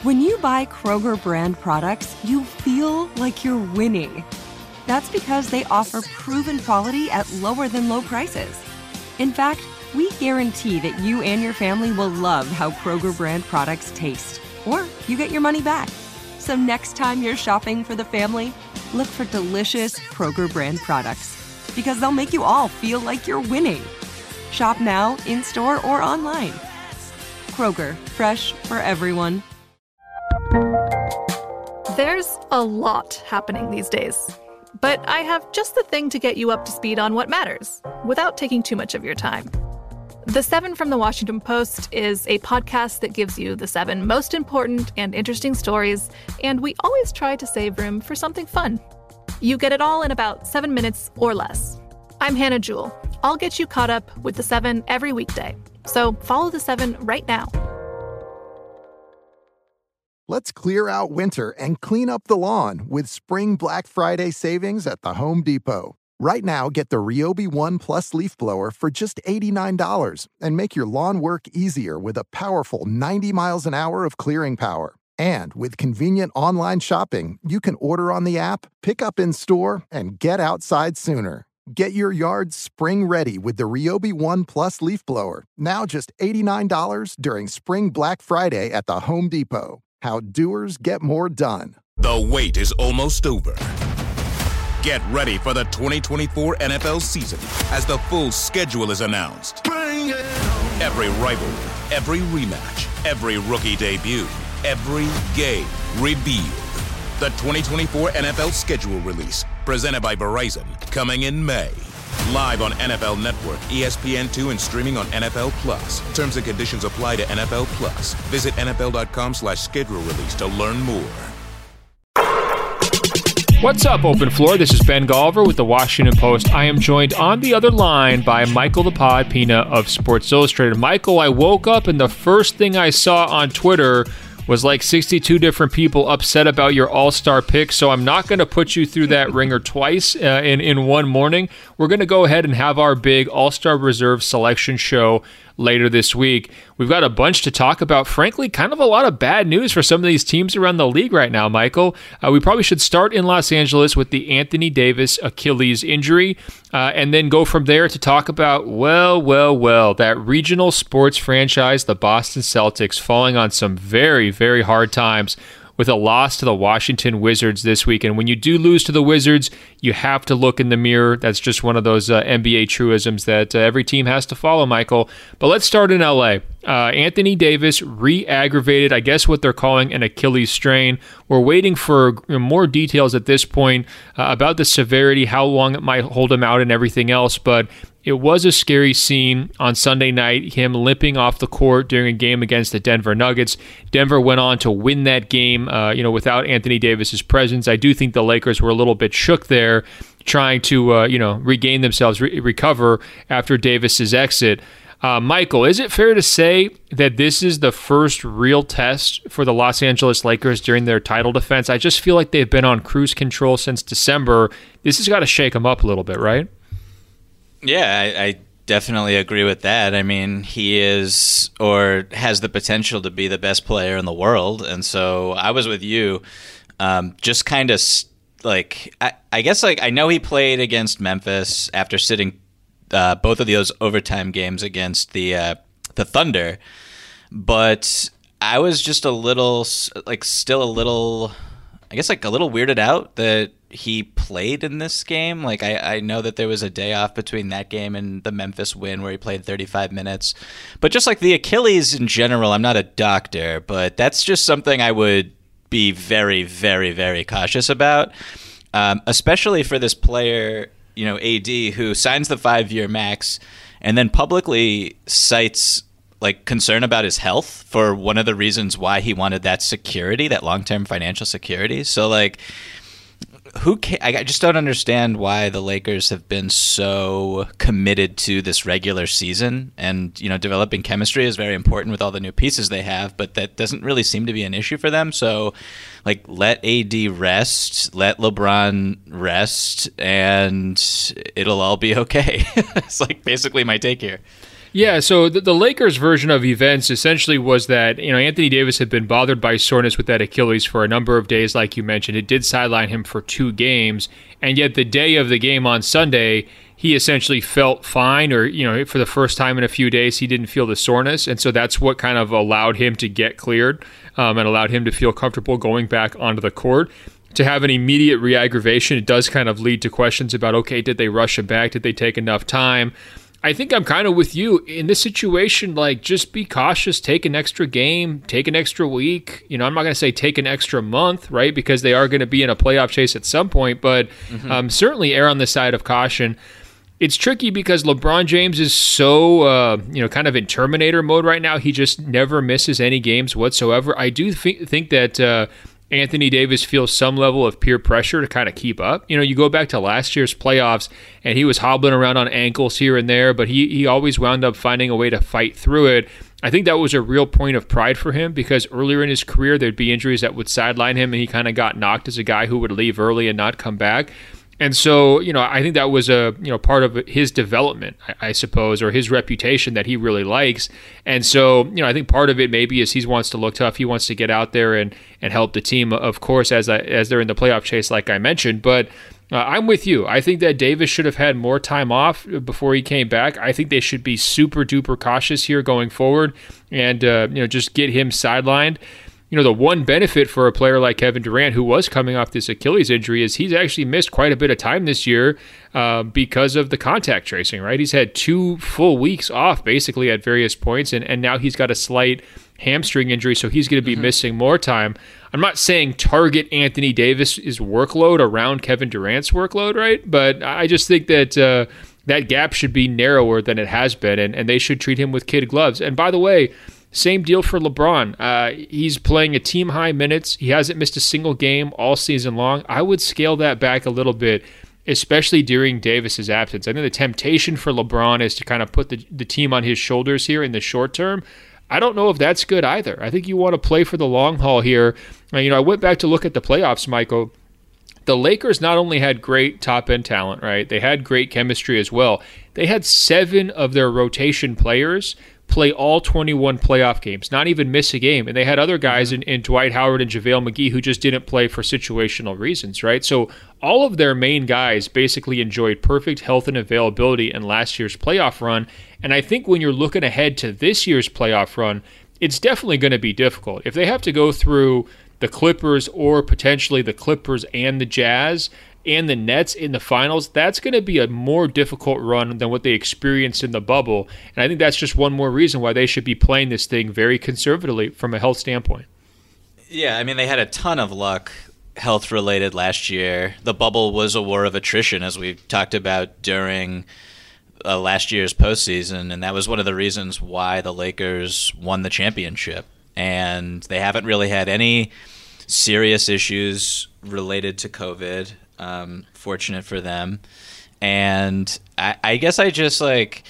When you buy Kroger brand products, you feel like you're winning. That's because they offer proven quality at lower than low prices. In fact, we guarantee that you and your family will love how Kroger brand products taste, or you get your money back. So next time you're shopping for the family, look for delicious Kroger brand products, because they'll make you all feel like you're winning. Shop now, in-store, or online. Kroger, fresh for everyone. There's a lot happening these days, but I have just the thing to get you up to speed on what matters, without taking too much of your time. The 7 from the Washington Post is a podcast that gives you the 7 most important and interesting stories, and we always try to save room for something fun. You get it all in about 7 minutes or less. I'm Hannah Jewell. I'll get you caught up with the 7 every weekday. So follow the 7 right now. Let's clear out winter and clean up the lawn with Spring Black Friday savings at the Home Depot. Right now, get the Ryobi One Plus leaf blower for just $89 and make your lawn work easier with a powerful 90 miles an hour of clearing power. And with convenient online shopping, you can order on the app, pick up in store, and get outside sooner. Get your yard spring ready with the Ryobi One Plus leaf blower, now just $89 during Spring Black Friday at the Home Depot. How doers get more done. The wait is almost over. Get ready for the 2024 NFL season as the full schedule is announced. Every rivalry, every rematch, every rookie debut, every game revealed. The 2024 NFL schedule release, presented by Verizon, coming in May. Live on NFL Network, ESPN2, and streaming on NFL Plus. Terms and conditions apply to NFL Plus. Visit NFL.com/schedule release to learn more. What's up, Open Floor? This is Ben Golliver with the Washington Post. I am joined on the other line by Michael the Pod Pina of Sports Illustrated. Michael, I woke up and the first thing I saw on Twitter was like 62 different people upset about your all-star pick, so I'm not going to put you through that ringer twice in one morning. We're going to go ahead and have our big all-star reserve selection show later this week. We've got a bunch to talk about. Frankly, kind of a lot of bad news for some of these teams around the league right now, Michael. We probably should start in Los Angeles with the Anthony Davis Achilles injury, and then go from there to talk about, well, that regional sports franchise, the Boston Celtics, falling on some very, very hard times with a loss to the Washington Wizards this week. And when you do lose to the Wizards, you have to look in the mirror. That's just one of those NBA truisms that every team has to follow, Michael. But let's start in LA. Anthony Davis re-aggravated, I guess what they're calling an Achilles strain. We're waiting for more details at this point about the severity, how long it might hold him out and everything else. But it was a scary scene on Sunday night, him limping off the court during a game against the Denver Nuggets. Denver went on to win that game, without Anthony Davis's presence. I do think the Lakers were a little bit shook there, trying to, regain themselves, recover after Davis's exit. Michael, is it fair to say that this is the first real test for the Los Angeles Lakers during their title defense? I just feel like they've been on cruise control since December. This has got to shake them up a little bit, right? Yeah, I definitely agree with that. I mean, he is or has the potential to be the best player in the world. And so I was with you, just kind of like, I guess like I know he played against Memphis after sitting both of those overtime games against the Thunder. But I was just a little weirded out that he played in this game. Like I know that there was a day off between that game and the Memphis win where he played 35 minutes. But just like the Achilles in general, I'm not a doctor, but that's just something I would be very, very, very cautious about, especially for this player, AD, who signs the 5-year max and then publicly cites like concern about his health for one of the reasons why he wanted that security, that long-term financial security. So like, I just don't understand why the Lakers have been so committed to this regular season, and developing chemistry is very important with all the new pieces they have, but that doesn't really seem to be an issue for them. So like, let AD rest, let LeBron rest, and it'll all be okay. It's like basically my take here. Yeah, so the Lakers' version of events essentially was that, Anthony Davis had been bothered by soreness with that Achilles for a number of days, like you mentioned. It did sideline him for 2 games, and yet the day of the game on Sunday, he essentially felt fine, or, for the first time in a few days, he didn't feel the soreness, and so that's what kind of allowed him to get cleared and allowed him to feel comfortable going back onto the court. To have an immediate re-aggravation, it does kind of lead to questions about, okay, did they rush him back? Did they take enough time? I think I'm kind of with you in this situation. Just be cautious, take an extra game, take an extra week. I'm not going to say take an extra month, right? Because they are going to be in a playoff chase at some point, but certainly err on the side of caution. It's tricky because LeBron James is so, kind of in Terminator mode right now. He just never misses any games whatsoever. I do think that Anthony Davis feels some level of peer pressure to kind of keep up. You go back to last year's playoffs, and he was hobbling around on ankles here and there, but he always wound up finding a way to fight through it. I think that was a real point of pride for him because earlier in his career, there'd be injuries that would sideline him, and he kind of got knocked as a guy who would leave early and not come back. And so, I think that was a part of his development, I suppose, or his reputation that he really likes. And so, I think part of it maybe is he wants to look tough. He wants to get out there and help the team, of course, as they're in the playoff chase, like I mentioned. But I'm with you. I think that Davis should have had more time off before he came back. I think they should be super duper cautious here going forward and, just get him sidelined. The one benefit for a player like Kevin Durant, who was coming off this Achilles injury, is he's actually missed quite a bit of time this year because of the contact tracing, right? He's had 2 full weeks off basically at various points, and now he's got a slight hamstring injury, so he's going to be missing more time. I'm not saying target Anthony Davis's workload around Kevin Durant's workload, right? But I just think that that gap should be narrower than it has been, and they should treat him with kid gloves. And by the way, same deal for LeBron. He's playing a team-high minutes. He hasn't missed a single game all season long. I would scale that back a little bit, especially during Davis's absence. I think the temptation for LeBron is to kind of put the team on his shoulders here in the short term. I don't know if that's good either. I think you want to play for the long haul here. I went back to look at the playoffs, Michael. The Lakers not only had great top-end talent, right? They had great chemistry as well. They had 7 of their rotation players play all 21 playoff games, not even miss a game. And they had other guys in Dwight Howard and JaVale McGee who just didn't play for situational reasons, right? So all of their main guys basically enjoyed perfect health and availability in last year's playoff run. And I think when you're looking ahead to this year's playoff run, it's definitely going to be difficult. If they have to go through the Clippers or potentially the Clippers and the Jazz and the Nets in the finals, that's going to be a more difficult run than what they experienced in the bubble. And I think that's just one more reason why they should be playing this thing very conservatively from a health standpoint. Yeah, I mean, they had a ton of luck health-related last year. The bubble was a war of attrition, as we talked about during last year's postseason, and that was one of the reasons why the Lakers won the championship. And they haven't really had any serious issues related to COVID. Fortunate for them. And I guess I just AD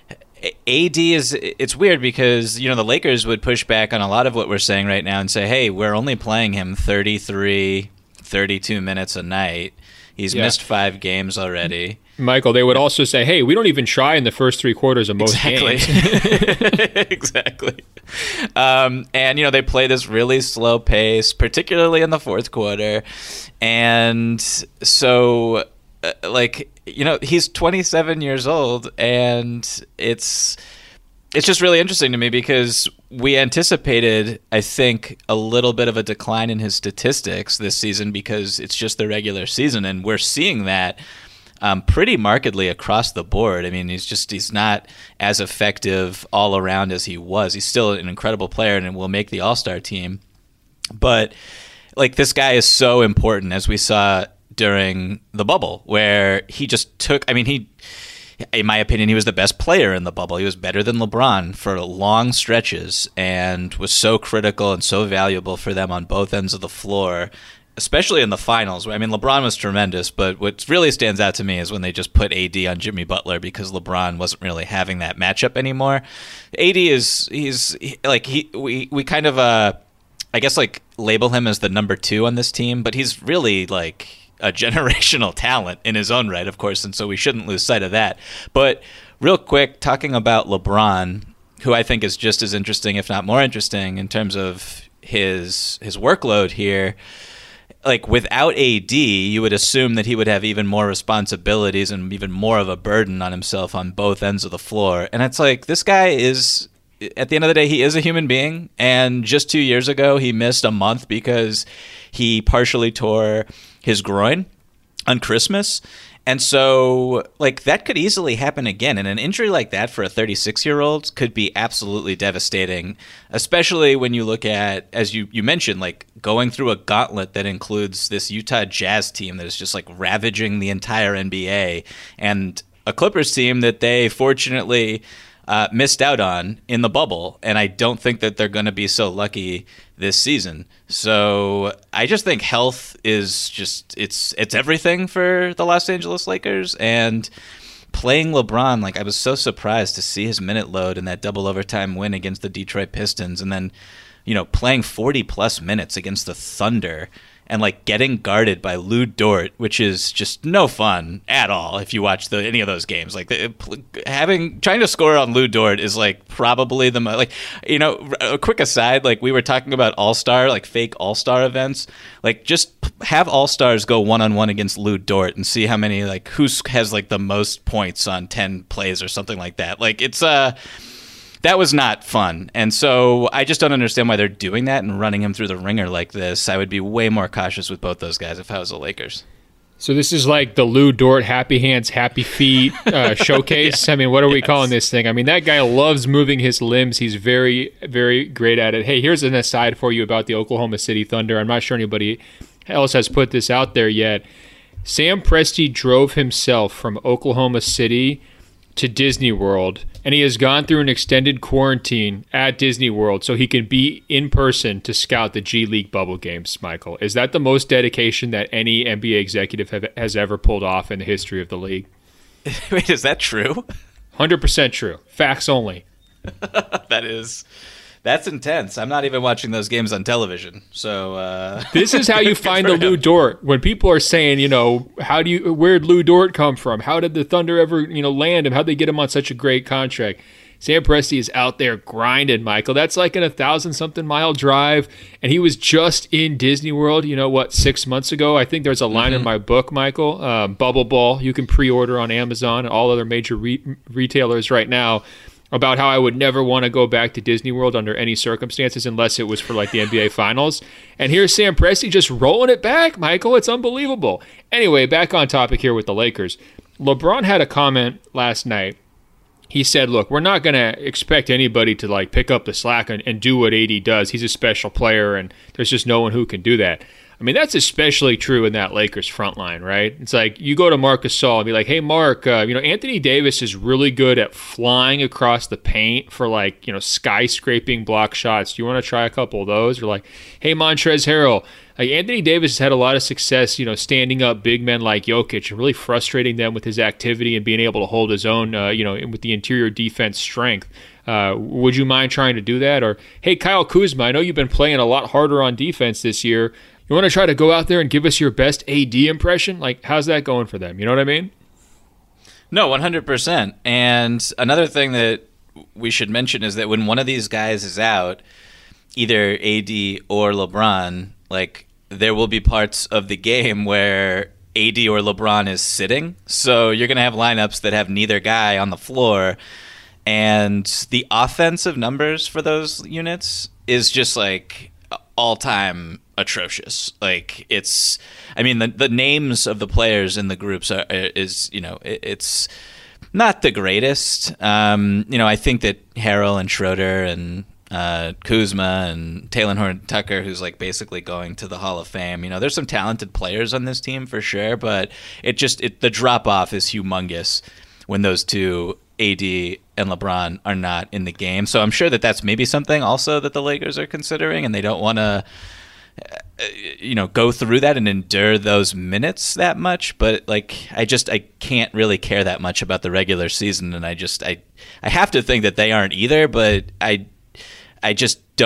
it's weird because, the Lakers would push back on a lot of what we're saying right now and say, hey, we're only playing him 33, 32 minutes a night. He's missed 5 games already. Michael, they would also say, hey, we don't even try in the first 3 quarters of most games. Exactly. And, they play this really slow pace, particularly in the fourth quarter. And so, he's 27 years old, and it's just really interesting to me because we anticipated, I think, a little bit of a decline in his statistics this season because it's just the regular season, and we're seeing that pretty markedly across the board. I mean, he's not as effective all around as he was. He's still an incredible player and will make the All-Star team. But this guy is so important, as we saw during the bubble, where he just took, in my opinion, he was the best player in the bubble. He was better than LeBron for long stretches and was so critical and so valuable for them on both ends of the floor, especially in the finals. LeBron was tremendous, but what really stands out to me is when they just put AD on Jimmy Butler because LeBron wasn't really having that matchup anymore. AD we kind of label him as the number 2 on this team, but he's really a generational talent in his own right, of course, and so we shouldn't lose sight of that. But real quick, talking about LeBron, who I think is just as interesting, if not more interesting, in terms of his workload here. Like, without AD, you would assume that he would have even more responsibilities and even more of a burden on himself on both ends of the floor. And it's like, this guy is, at the end of the day, he is a human being. And just 2 years ago, he missed a month because he partially tore his groin on Christmas. And so, like, that could easily happen again. And an injury like that for a 36-year-old could be absolutely devastating, especially when you look at, as you mentioned, like, going through a gauntlet that includes this Utah Jazz team that is just, like, ravaging the entire NBA, and a Clippers team that they fortunately missed out on in the bubble. And I don't think that they're going to be so lucky this season. So I just think health is just, it's everything for the Los Angeles Lakers. And playing LeBron, like, I was so surprised to see his minute load in that double overtime win against the Detroit Pistons. And then, you know, playing 40 plus minutes against the Thunder and, like, getting guarded by Lou Dort, which is just no fun at all if you watch any of those games. Like, trying to score on Lou Dort is, like, probably the most, like, you know, a quick aside, like, we were talking about All-Star, like, fake All-Star events. Like, just have All-Stars go one-on-one against Lou Dort and see how many, like, who has, like, the most points on 10 plays or something like that. Like, it's that was not fun. And so I just don't understand why they're doing that and running him through the ringer like this. I would be way more cautious with both those guys if I was the Lakers. So this is like the Lou Dort happy hands, happy feet showcase. Yeah. I mean, what are we calling this thing? I mean, that guy loves moving his limbs. He's very, very great at it. Hey, here's an aside for you about the Oklahoma City Thunder. I'm not sure anybody else has put this out there yet. Sam Presti drove himself from Oklahoma City to Disney World, and he has gone through an extended quarantine at Disney World so he can be in person to scout the G League bubble games, Michael. Is that the most dedication that any NBA executive has ever pulled off in the history of the league? Wait, is that true? 100% true. Facts only. That's intense. I'm not even watching those games on television. So this is how you find the Lou Dort. When people are saying, you know, where'd Lou Dort come from? How did the Thunder ever, you know, land him? How'd they get him on such a great contract? Sam Presti is out there grinding, Michael. That's like an 1,000-something mile drive, and he was just in Disney World, 6 months ago? I think there's a line in my book, Michael, Bubble Ball. You can pre-order on Amazon and all other major retailers right now, about how I would never want to go back to Disney World under any circumstances unless it was for, like, the NBA Finals. And here's Sam Presti just rolling it back, Michael. It's unbelievable. Anyway, back on topic here with the Lakers. LeBron had a comment last night. He said, look, we're not going to expect anybody to, like, pick up the slack and do what AD does. He's a special player, and there's just no one who can do that. I mean, that's especially true in that Lakers front line, right? It's like you go to Marc Gasol and be like, hey, Mark, Anthony Davis is really good at flying across the paint for, like, skyscraping block shots. Do you want to try a couple of those? Or like, hey, Montrezl Harrell, like, Anthony Davis has had a lot of success, standing up big men like Jokic and really frustrating them with his activity and being able to hold his own, with the interior defense strength. Would you mind trying to do that? Or, hey, Kyle Kuzma, I know you've been playing a lot harder on defense this year. You want to try to go out there and give us your best AD impression? Like, how's that going for them? You know what I mean? No, 100%. And another thing that we should mention is that when one of these guys is out, either AD or LeBron, like, there will be parts of the game where AD or LeBron is sitting. So you're going to have lineups that have neither guy on the floor. And the offensive numbers for those units is just, like, all-time atrocious. Like, it's, I mean, the names of the players in the groups it's not the greatest. I think that Harrell and Schroeder and Kuzma and Talen Horton-Tucker, who's, like, basically going to the Hall of Fame. There's some talented players on this team for sure, but the drop-off is humongous when those two, AD and LeBron, are not in the game. So I'm sure that that's maybe something also that the Lakers are considering, and they don't want to go through that and endure those minutes that much. But, like, I can't really care that much about the regular season, and I have to think that they aren't either, but I just don't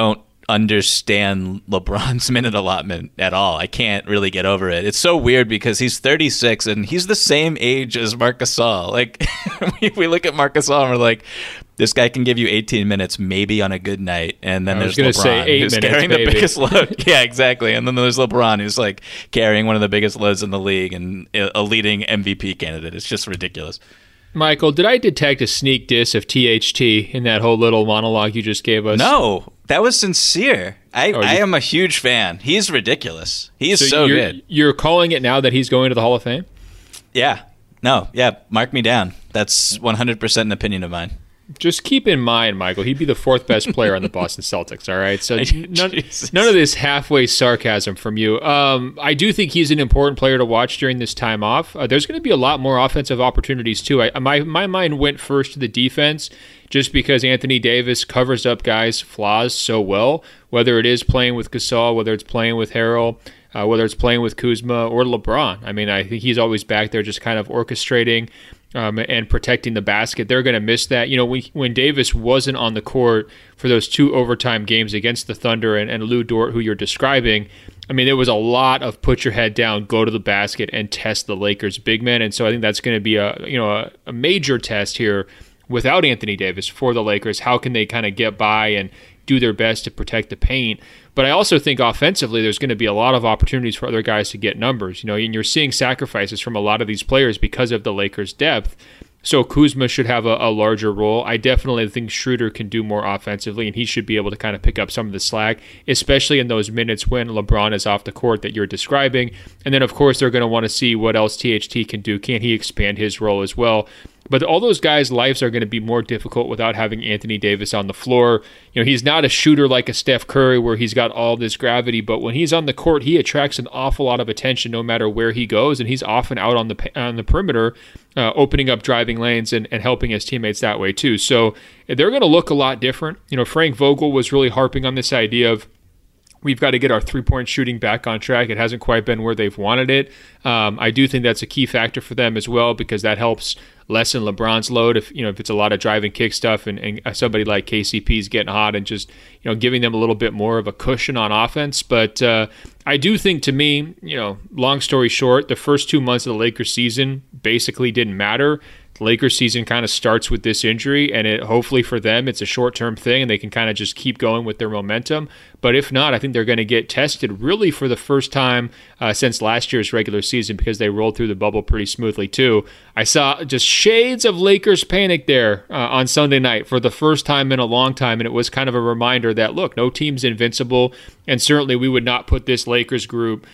understand LeBron's minute allotment at all. I can't really get over it. It's so weird because he's 36 and he's the same age as Marc Gasol. Like, we look at Marc Gasol and we're like, this guy can give you 18 minutes maybe on a good night, and then there's LeBron who's carrying the biggest load. Yeah, exactly. And then there's LeBron who's like carrying one of the biggest loads in the league and a leading MVP candidate. It's just ridiculous. Michael, did I detect a sneak diss of THT in that whole little monologue you just gave us? No, that was sincere. I am a huge fan. He's ridiculous. He's so good. You're calling it now that he's going to the Hall of Fame? Yeah. No, yeah, mark me down. That's 100% an opinion of mine. Just keep in mind, Michael, he'd be the fourth best player on the Boston Celtics, all right? So none of this halfway sarcasm from you. I do think he's an important player to watch during this time off. There's going to be a lot more offensive opportunities, too. My mind went first to the defense just because Anthony Davis covers up guys' flaws so well, whether it is playing with Gasol, whether it's playing with Harrell, whether it's playing with Kuzma or LeBron. I mean, I think he's always back there just kind of orchestrating and protecting the basket. They're going to miss that. You know, when Davis wasn't on the court for those 2 overtime games against the Thunder and Lou Dort, who you're describing, I mean, there was a lot of put your head down, go to the basket, and test the Lakers' big men. And so I think that's going to be a major test here without Anthony Davis for the Lakers. How can they kind of get by and do their best to protect the paint? But I also think offensively, there's going to be a lot of opportunities for other guys to get numbers. You know, and you're seeing sacrifices from a lot of these players because of the Lakers' depth. So Kuzma should have a larger role. I definitely think Schroeder can do more offensively, and he should be able to kind of pick up some of the slack, especially in those minutes when LeBron is off the court that you're describing. And then, of course, they're going to want to see what else THT can do. Can he expand his role as well? But all those guys' lives are going to be more difficult without having Anthony Davis on the floor. You know, he's not a shooter like a Steph Curry where he's got all this gravity, but when he's on the court, he attracts an awful lot of attention no matter where he goes, and he's often out on the perimeter, opening up driving lanes and helping his teammates that way too. So they're going to look a lot different. You know, Frank Vogel was really harping on this idea of we've got to get our three-point shooting back on track. It hasn't quite been where they've wanted it. I do think that's a key factor for them as well because that helps lessen LeBron's load if it's a lot of drive and kick stuff and somebody like KCP is getting hot and just giving them a little bit more of a cushion on offense. But I do think, to me, long story short, the first 2 months of the Lakers season basically didn't matter. The Lakers season kind of starts with this injury, and hopefully for them it's a short-term thing and they can kind of just keep going with their momentum. But if not, I think they're going to get tested really for the first time since last year's regular season because they rolled through the bubble pretty smoothly too. I saw just shades of Lakers panic there on Sunday night for the first time in a long time, and it was kind of a reminder that, look, no team's invincible, and certainly we would not put this Lakers group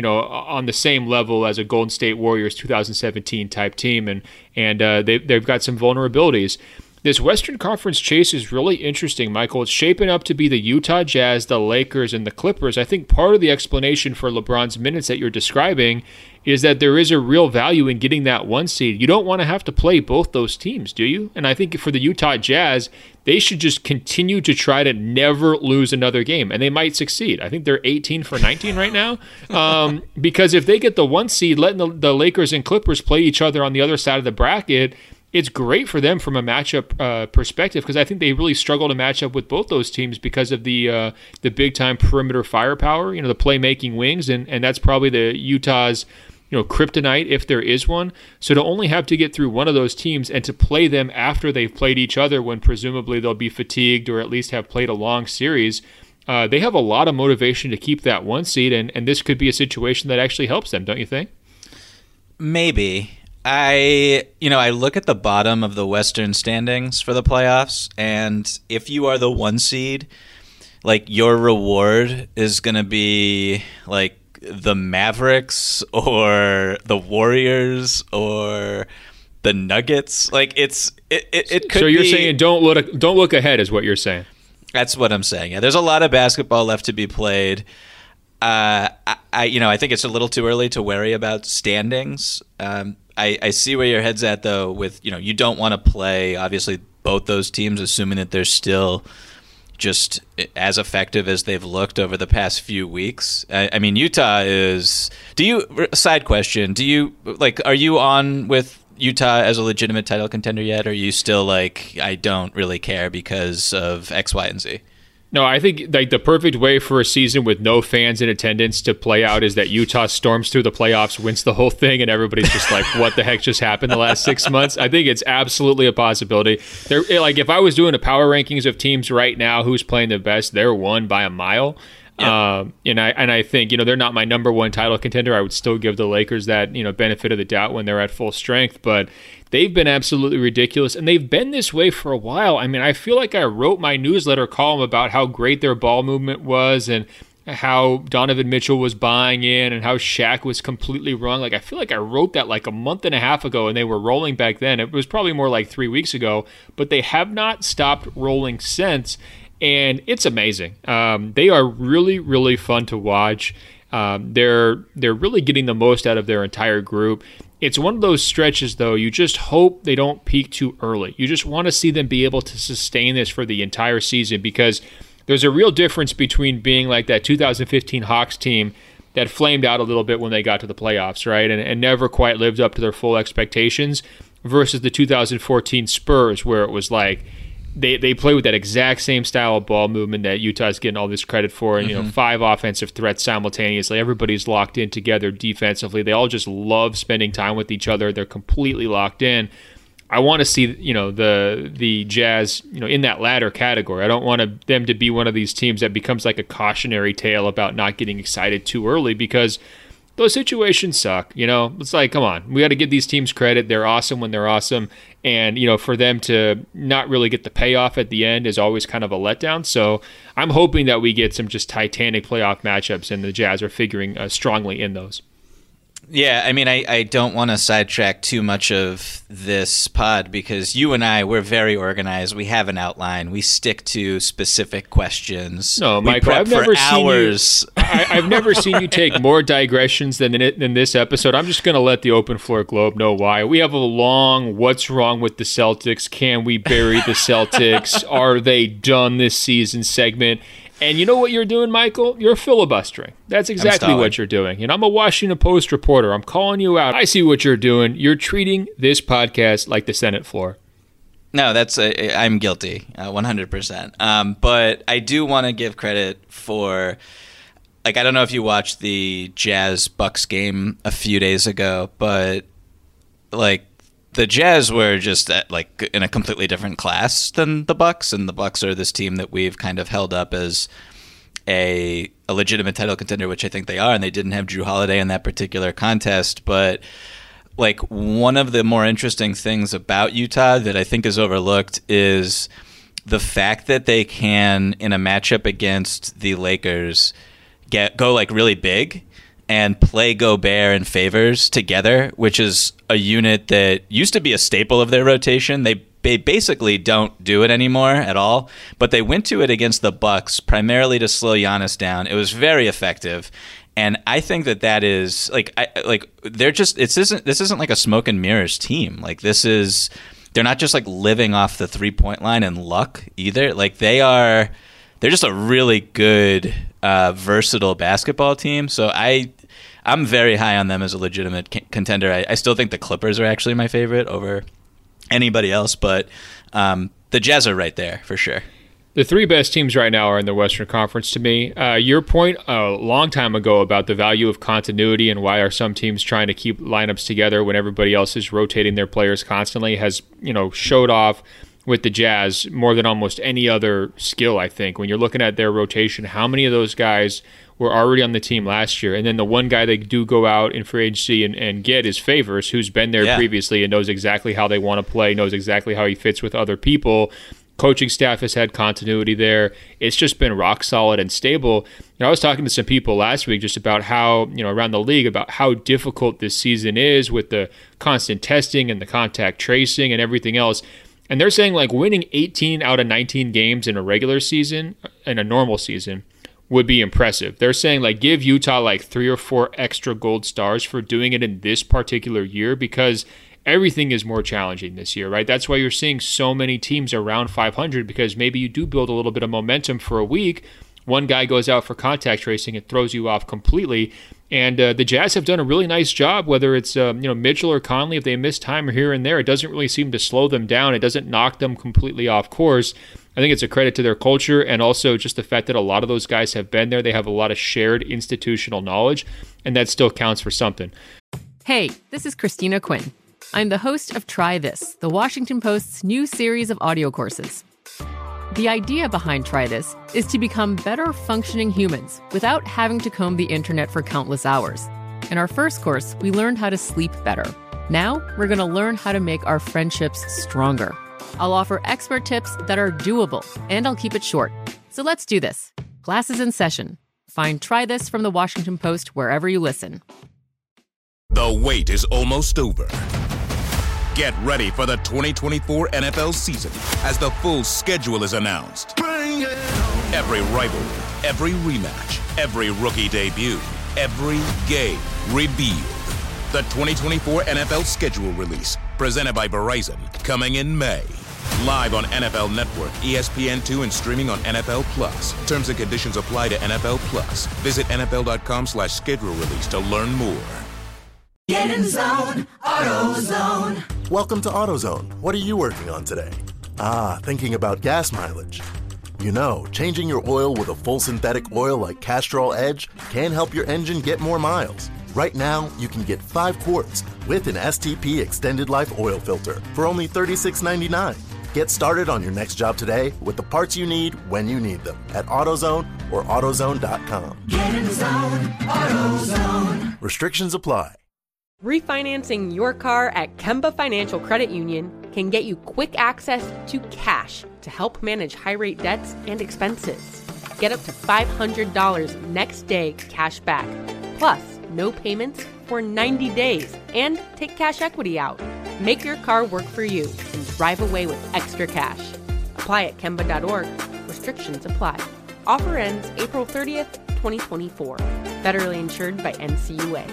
on the same level as a Golden State Warriors 2017 type team, and they've got some vulnerabilities. This Western Conference chase is really interesting, Michael. It's shaping up to be the Utah Jazz, the Lakers, and the Clippers. I think part of the explanation for LeBron's minutes that you're describing is that there is a real value in getting that 1 seed. You don't want to have to play both those teams, do you? And I think for the Utah Jazz, they should just continue to try to never lose another game, and they might succeed. I think they're 18 for 19 right now, because if they get the 1 seed, letting the Lakers and Clippers play each other on the other side of the bracket, it's great for them from a matchup perspective because I think they really struggle to match up with both those teams because of the big-time perimeter firepower, the playmaking wings, and that's probably the Utah's kryptonite if there is one. So to only have to get through one of those teams and to play them after they've played each other when presumably they'll be fatigued or at least have played a long series, they have a lot of motivation to keep that 1 seed, and this could be a situation that actually helps them, don't you think? Maybe. I look at the bottom of the Western standings for the playoffs, and if you are the 1 seed, like, your reward is going to be like the Mavericks or the Warriors or the Nuggets. Like, it could. So you're saying don't look ahead is what you're saying. That's what I'm saying. Yeah, there's a lot of basketball left to be played. I think it's a little too early to worry about standings. I see where your head's at, though, with, you don't want to play, obviously, both those teams, assuming that they're still just as effective as they've looked over the past few weeks. I mean, Utah is... Side question, are you on with Utah as a legitimate title contender yet, or are you still like, I don't really care because of X, Y, and Z? No, I think like the perfect way for a season with no fans in attendance to play out is that Utah storms through the playoffs, wins the whole thing, and everybody's just like, what the heck just happened the last 6 months? I think it's absolutely a possibility. Like if I was doing a power rankings of teams right now, who's playing the best, they're one by a mile. Yep. And I think, they're not my number one title contender. I would still give the Lakers that, benefit of the doubt when they're at full strength, but they've been absolutely ridiculous, and they've been this way for a while. I mean, I feel like I wrote my newsletter column about how great their ball movement was and how Donovan Mitchell was buying in and how Shaq was completely wrong. Like, I feel like I wrote that like a month and a half ago, and they were rolling back then. It was probably more like 3 weeks ago, but they have not stopped rolling since, and it's amazing. They are really, really fun to watch. They're really getting the most out of their entire group. It's one of those stretches, though, you just hope they don't peak too early. You just want to see them be able to sustain this for the entire season, because there's a real difference between being like that 2015 Hawks team that flamed out a little bit when they got to the playoffs, right, and never quite lived up to their full expectations, versus the 2014 Spurs, where it was like they play with that exact same style of ball movement that Utah's getting all this credit for, and 5 offensive threats simultaneously. Everybody's locked in together defensively. They all just love spending time with each other. They're completely locked in. I want to see the Jazz in that latter category. I don't want them to be one of these teams that becomes like a cautionary tale about not getting excited too early, because those situations suck. It's like, come on, we got to give these teams credit. They're awesome when they're awesome. And, for them to not really get the payoff at the end is always kind of a letdown. So I'm hoping that we get some just titanic playoff matchups, and the Jazz are figuring strongly in those. Yeah, I mean, I don't want to sidetrack too much of this pod, because you and I, we're very organized. We have an outline. We stick to specific questions. No, Michael, I've never seen you take more digressions than this episode. I'm just going to let the Open Floor Globe know why. We have a long "What's wrong with the Celtics? Can we bury the Celtics? Are they done this season?" segment. And you know what you're doing, Michael? You're filibustering. That's exactly what you're doing. And I'm a Washington Post reporter. I'm calling you out. I see what you're doing. You're treating this podcast like the Senate floor. No, I'm guilty, 100%. But I do want to give credit for, like, I don't know if you watched the Jazz-Bucks game a few days ago, but, like, the Jazz were just in a completely different class than the Bucks, and the Bucks are this team that we've kind of held up as a legitimate title contender, which I think they are, and they didn't have Jrue Holiday in that particular contest. But like, one of the more interesting things about Utah that I think is overlooked is the fact that they can, in a matchup against the Lakers, go like really big and play Gobert and Favors together, which is a unit that used to be a staple of their rotation. They basically don't do it anymore at all, but they went to it against the Bucks primarily to slow Giannis down. It was very effective, and I think that is this isn't like a smoke and mirrors team. Like, they're not just like living off the 3-point line and luck either. Like, they're just a really good, versatile basketball team. So I'm very high on them as a legitimate contender. I still think the Clippers are actually my favorite over anybody else, but the Jazz are right there for sure. The 3 best teams right now are in the Western Conference to me. Your point a long time ago about the value of continuity and why are some teams trying to keep lineups together when everybody else is rotating their players constantly has, showed off with the Jazz more than almost any other skill, I think. When you're looking at their rotation, how many of those guys were already on the team last year? And then the one guy they do go out in free agency and get is Favors, who's been there previously and knows exactly how they want to play, knows exactly how he fits with other people. Coaching staff has had continuity there. It's just been rock solid and stable. I was talking to some people last week just about how, around the league, about how difficult this season is with the constant testing and the contact tracing and everything else. And they're saying like winning 18 out of 19 games in a regular season, in a normal season, would be impressive. They're saying like give Utah like 3 or 4 extra gold stars for doing it in this particular year, because everything is more challenging this year, right? That's why you're seeing so many teams around 500, because maybe you do build a little bit of momentum for a week. One guy goes out for contact tracing, it throws you off completely. And the Jazz have done a really nice job, whether it's Mitchell or Conley. If they miss time here and there, it doesn't really seem to slow them down. It doesn't knock them completely off course. I think it's a credit to their culture and also just the fact that a lot of those guys have been there. They have a lot of shared institutional knowledge, and that still counts for something. Hey, this is Christina Quinn. I'm the host of Try This, the Washington Post's new series of audio courses. The idea behind Try This is to become better functioning humans without having to comb the internet for countless hours. In our first course, we learned how to sleep better. Now, we're going to learn how to make our friendships stronger. I'll offer expert tips that are doable, and I'll keep it short. So let's do this. Class is in session. Find Try This from the Washington Post wherever you listen. The wait is almost over. Get ready for the 2024 NFL season as the full schedule is announced. Every rivalry, every rematch, every rookie debut, every game revealed. The 2024 NFL schedule release, presented by Verizon, coming in May. Live on NFL Network, ESPN2, and streaming on NFL Plus. Terms and conditions apply to NFL Plus. Visit NFL.com/schedule release to learn more. Get in zone, AutoZone. Welcome to AutoZone. What are you working on today? Thinking about gas mileage. You know, changing your oil with a full synthetic oil like Castrol Edge can help your engine get more miles. Right now, you can get 5 quarts with an STP Extended Life Oil Filter for only $36.99. Get started on your next job today with the parts you need when you need them at AutoZone or AutoZone.com. Get in zone, AutoZone. Restrictions apply. Refinancing your car at Kemba Financial Credit Union can get you quick access to cash to help manage high-rate debts and expenses. Get up to $500 next day cash back, plus no payments for 90 days, and take cash equity out. Make your car work for you and drive away with extra cash. Apply at Kemba.org. Restrictions apply. Offer ends April 30th, 2024. Federally insured by NCUA.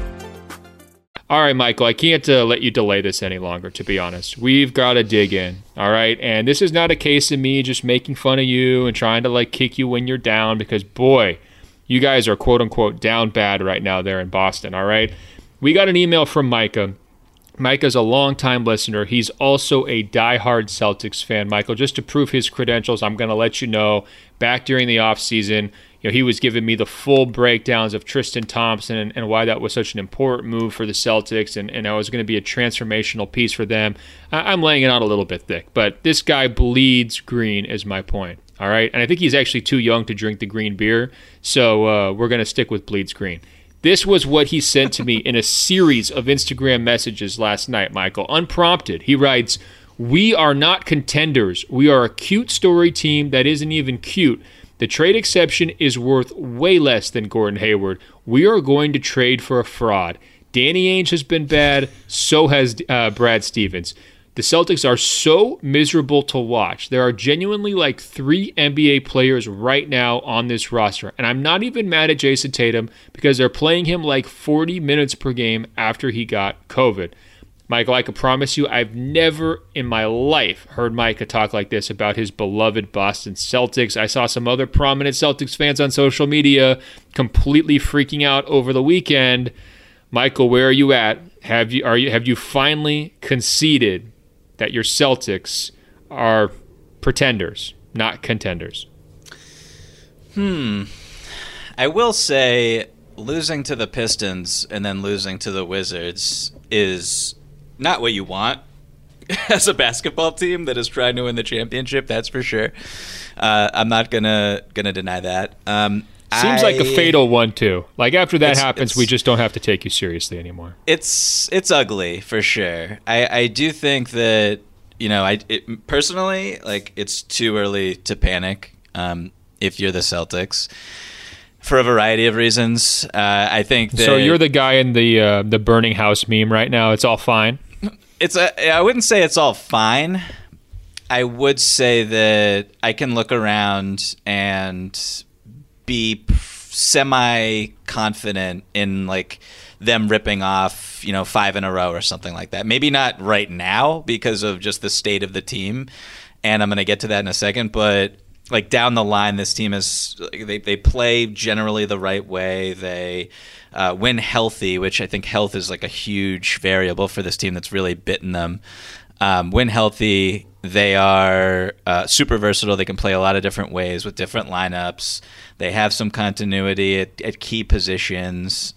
All right, Michael, I can't let you delay this any longer, to be honest. We've got to dig in, all right? And this is not a case of me just making fun of you and trying to, kick you when you're down because, boy, you guys are, quote-unquote, down bad right now there in Boston, all right? We got an email from Micah. Micah's a longtime listener. He's also a diehard Celtics fan. Michael, just to prove his credentials, I'm going to let you know, back during the offseason, he was giving me the full breakdowns of Tristan Thompson and why that was such an important move for the Celtics and how it was going to be a transformational piece for them. I'm laying it out a little bit thick, but this guy bleeds green is my point, all right? And I think he's actually too young to drink the green beer, so we're going to stick with bleeds green. This was what he sent to me in a series of Instagram messages last night, Michael. Unprompted, he writes, "We are not contenders. We are a cute story team that isn't even cute. The trade exception is worth way less than Gordon Hayward. We are going to trade for a fraud. Danny Ainge has been bad. So has Brad Stevens. The Celtics are so miserable to watch. There are genuinely 3 NBA players right now on this roster. And I'm not even mad at Jason Tatum because they're playing him 40 minutes per game after he got COVID." Michael, I can promise you I've never in my life heard Micah talk like this about his beloved Boston Celtics. I saw some other prominent Celtics fans on social media completely freaking out over the weekend. Michael, where are you at? Have you finally conceded that your Celtics are pretenders, not contenders? I will say losing to the Pistons and then losing to the Wizards is not what you want as a basketball team that is trying to win the championship. That's for sure. I'm not gonna deny that. Seems like a fatal one too. After that happens, we just don't have to take you seriously anymore. It's ugly for sure. I do think that personally, it's too early to panic if you're the Celtics. For a variety of reasons, I think that. So you're the guy in the burning house meme right now. It's all fine. I wouldn't say it's all fine. I would say that I can look around and be semi-confident in them ripping off 5 in a row or something like that. Maybe not right now because of just the state of the team, and I'm going to get to that in a second, but down the line, this team is they play generally the right way. They win healthy, which I think health is a huge variable for this team that's really bitten them. Win healthy, They are super versatile. They can play a lot of different ways with different lineups. They have some continuity at key positions.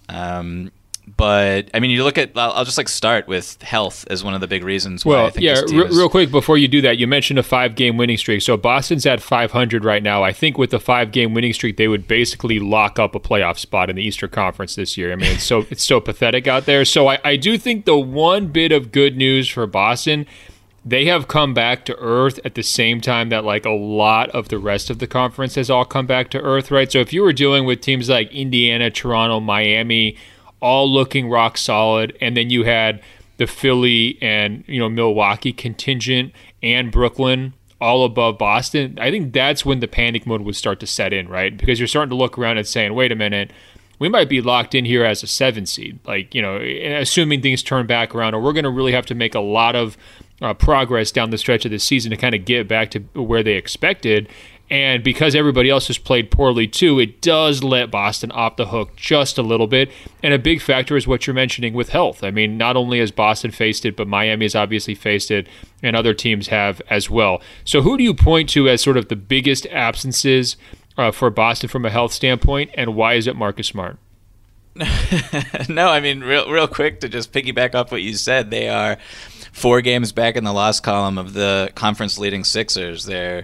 But I mean, you look at. I'll just start with health as one of the big reasons why. I think this team real quick before you do that, you mentioned a 5-game winning streak. So Boston's at 500 right now. I think with the 5-game winning streak, they would basically lock up a playoff spot in the Eastern Conference this year. I mean, it's so pathetic out there. So I do think the one bit of good news for Boston, they have come back to earth at the same time that a lot of the rest of the conference has all come back to earth, right? So if you were dealing with teams like Indiana, Toronto, Miami, all looking rock solid, and then you had the Philly and Milwaukee contingent and Brooklyn all above Boston, I think that's when the panic mode would start to set in, right? Because you're starting to look around and saying, wait a minute, we might be locked in here as a 7 seed, assuming things turn back around, or we're going to really have to make a lot of progress down the stretch of the season to kind of get back to where they expected. And because everybody else has played poorly too, it does let Boston off the hook just a little bit. And a big factor is what you're mentioning with health. I mean, not only has Boston faced it, but Miami has obviously faced it, and other teams have as well. So who do you point to as sort of the biggest absences for Boston from a health standpoint, and why is it Marcus Smart? No, I mean, real quick to just piggyback off what you said, they are 4 games back in the loss column of the conference leading Sixers. They're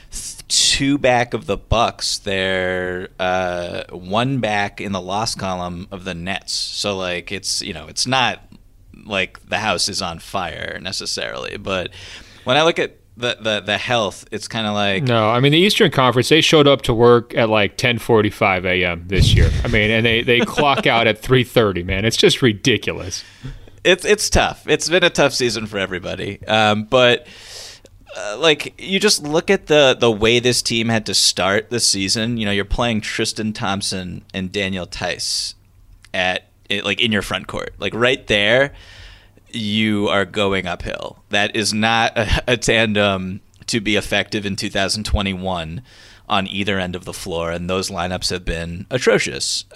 2 back of the Bucks. They're 1 back in the loss column of the Nets. So it's not like the house is on fire necessarily. But when I look at the health, it's kind of no. I mean, the Eastern Conference, they showed up to work at 10:45 a.m. this year. I mean, and they clock out at 3:30. Man, it's just ridiculous. It's tough. It's been a tough season for everybody. But you just look at the way this team had to start the season. You're playing Tristan Thompson and Daniel Tice in your front court. Right there, you are going uphill. That is not a tandem to be effective in 2021 on either end of the floor, and those lineups have been atrocious.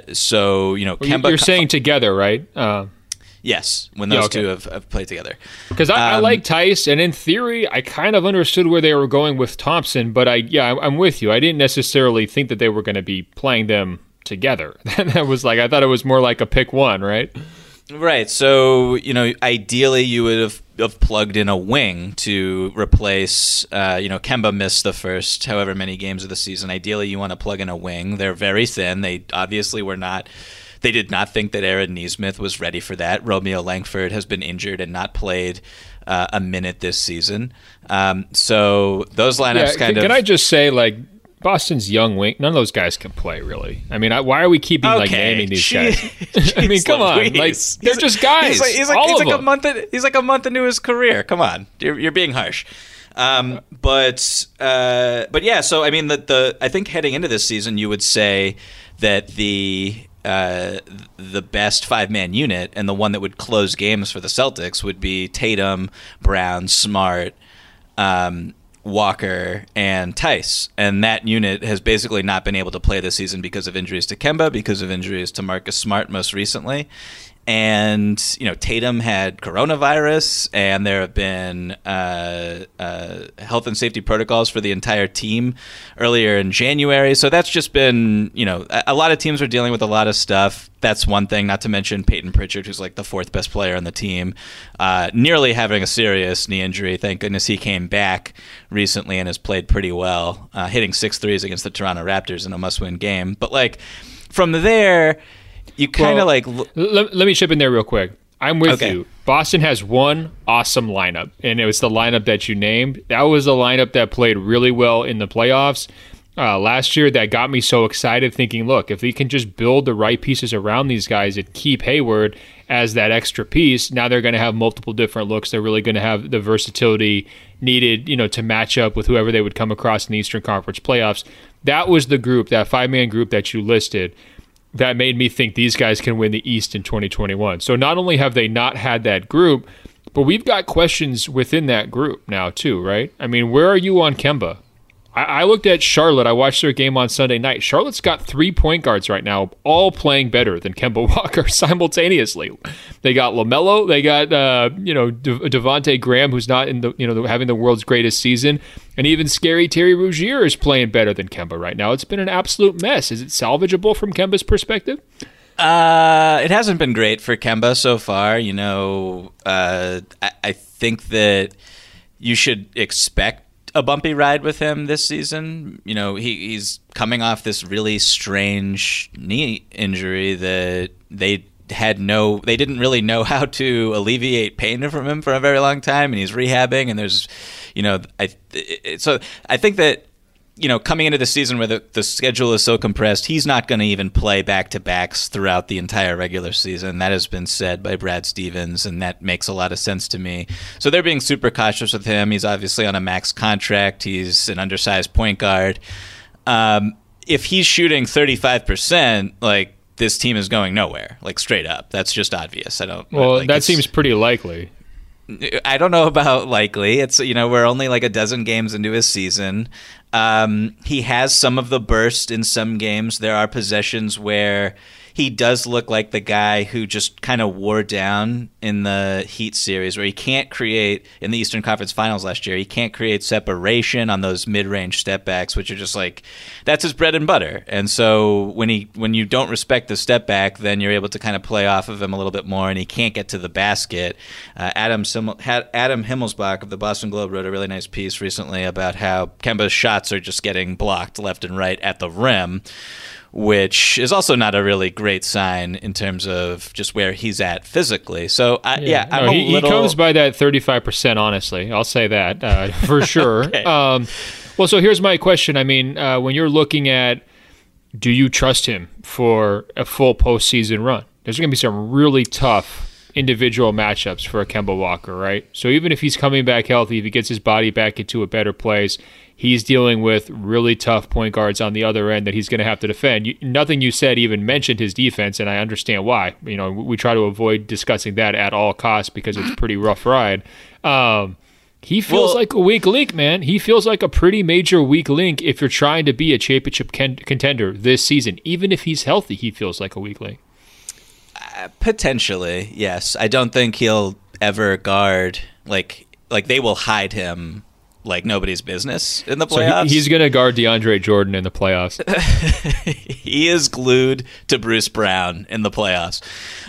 Kemba, you're saying together, right? Yes, when those two have played together. Because I like Tice, and in theory, I kind of understood where they were going with Thompson, but I'm with you. I didn't necessarily think that they were going to be playing them together. That was I thought it was more like a pick one, right? Right. So, ideally you would have plugged in a wing to replace, Kemba missed the first however many games of the season. Ideally you want to plug in a wing. They're very thin. They obviously they did not think that Aaron Nesmith was ready for that. Romeo Langford has been injured and not played a minute this season. So those lineups Can I just say, Boston's young wing, none of those guys can play, really. I mean, why are we keeping naming these guys? I mean, come on, they're just guys. He's a month into his career. Come on, you're being harsh. But yeah. So I mean, I think heading into this season, you would say that the best 5-man unit and the one that would close games for the Celtics would be Tatum, Brown, Smart, Walker, and Tice. And that unit has basically not been able to play this season because of injuries to Kemba, because of injuries to Marcus Smart most recently. And, Tatum had coronavirus, and there have been health and safety protocols for the entire team earlier in January. So that's just been, a lot of teams are dealing with a lot of stuff. That's one thing, not to mention Peyton Pritchard, who's the 4th best player on the team, nearly having a serious knee injury. Thank goodness he came back recently and has played pretty well, hitting 6 threes against the Toronto Raptors in a must-win game. But, from there, you kind of let me chip in there real quick. I'm with you. Boston has one awesome lineup, and it was the lineup that you named. That was the lineup that played really well in the playoffs last year. That got me so excited, thinking, look, if we can just build the right pieces around these guys and keep Hayward as that extra piece, now they're going to have multiple different looks. They're really going to have the versatility needed, to match up with whoever they would come across in the Eastern Conference playoffs. That was the group, that 5-man group that you listed, that made me think these guys can win the East in 2021. So not only have they not had that group, but we've got questions within that group now too, right? I mean, where are you on Kemba? I looked at Charlotte. I watched their game on Sunday night. Charlotte's got 3 point guards right now, all playing better than Kemba Walker simultaneously. They got LaMelo. They got Devontae Graham, who's not in the having the world's greatest season, and even scary Terry Rozier is playing better than Kemba right now. It's been an absolute mess. Is it salvageable from Kemba's perspective? It hasn't been great for Kemba so far. I think that you should expect a bumpy ride with him this season. He's coming off this really strange knee injury that they didn't really know how to alleviate pain from him for a very long time, and he's rehabbing, and there's, so I think that, coming into the season where the schedule is so compressed, he's not going to even play back-to-backs throughout the entire regular season. That has been said by Brad Stevens, and that makes a lot of sense to me. So they're being super cautious with him. He's obviously on a max contract. He's an undersized point guard. If he's shooting 35%, this team is going nowhere, straight up. That's just obvious. That seems pretty likely. I don't know about likely. It's, we're only a dozen games into his season. He has some of the burst in some games. There are possessions where he does look like the guy who just kind of wore down in the Heat series, where he can't create, in the Eastern Conference Finals last year, he can't create separation on those mid-range step backs, which are just that's his bread and butter. And so when you don't respect the step back, then you're able to kind of play off of him a little bit more, and he can't get to the basket. Adam Himmelsbach of the Boston Globe wrote a really nice piece recently about how Kemba's shots are just getting blocked left and right at the rim, which is also not a really great sign in terms of just where he's at physically. So, he comes by that 35%, honestly. I'll say that for sure. Okay. So here's my question. I mean, when you're looking at, do you trust him for a full postseason run? There's going to be some really tough individual matchups for a Kemba Walker, right? So even if he's coming back healthy, if he gets his body back into a better place, he's dealing with really tough point guards on the other end that he's going to have to defend. Nothing you said even mentioned his defense, and I understand why. We try to avoid discussing that at all costs because it's a pretty rough ride. He feels like a weak link, man. He feels like a pretty major weak link if you're trying to be a championship contender this season. Even if he's healthy, he feels like a weak link. Potentially, yes. I don't think he'll ever guard, they will hide him like nobody's business in the playoffs. So he's going to guard DeAndre Jordan in the playoffs. He is glued to Bruce Brown in the playoffs.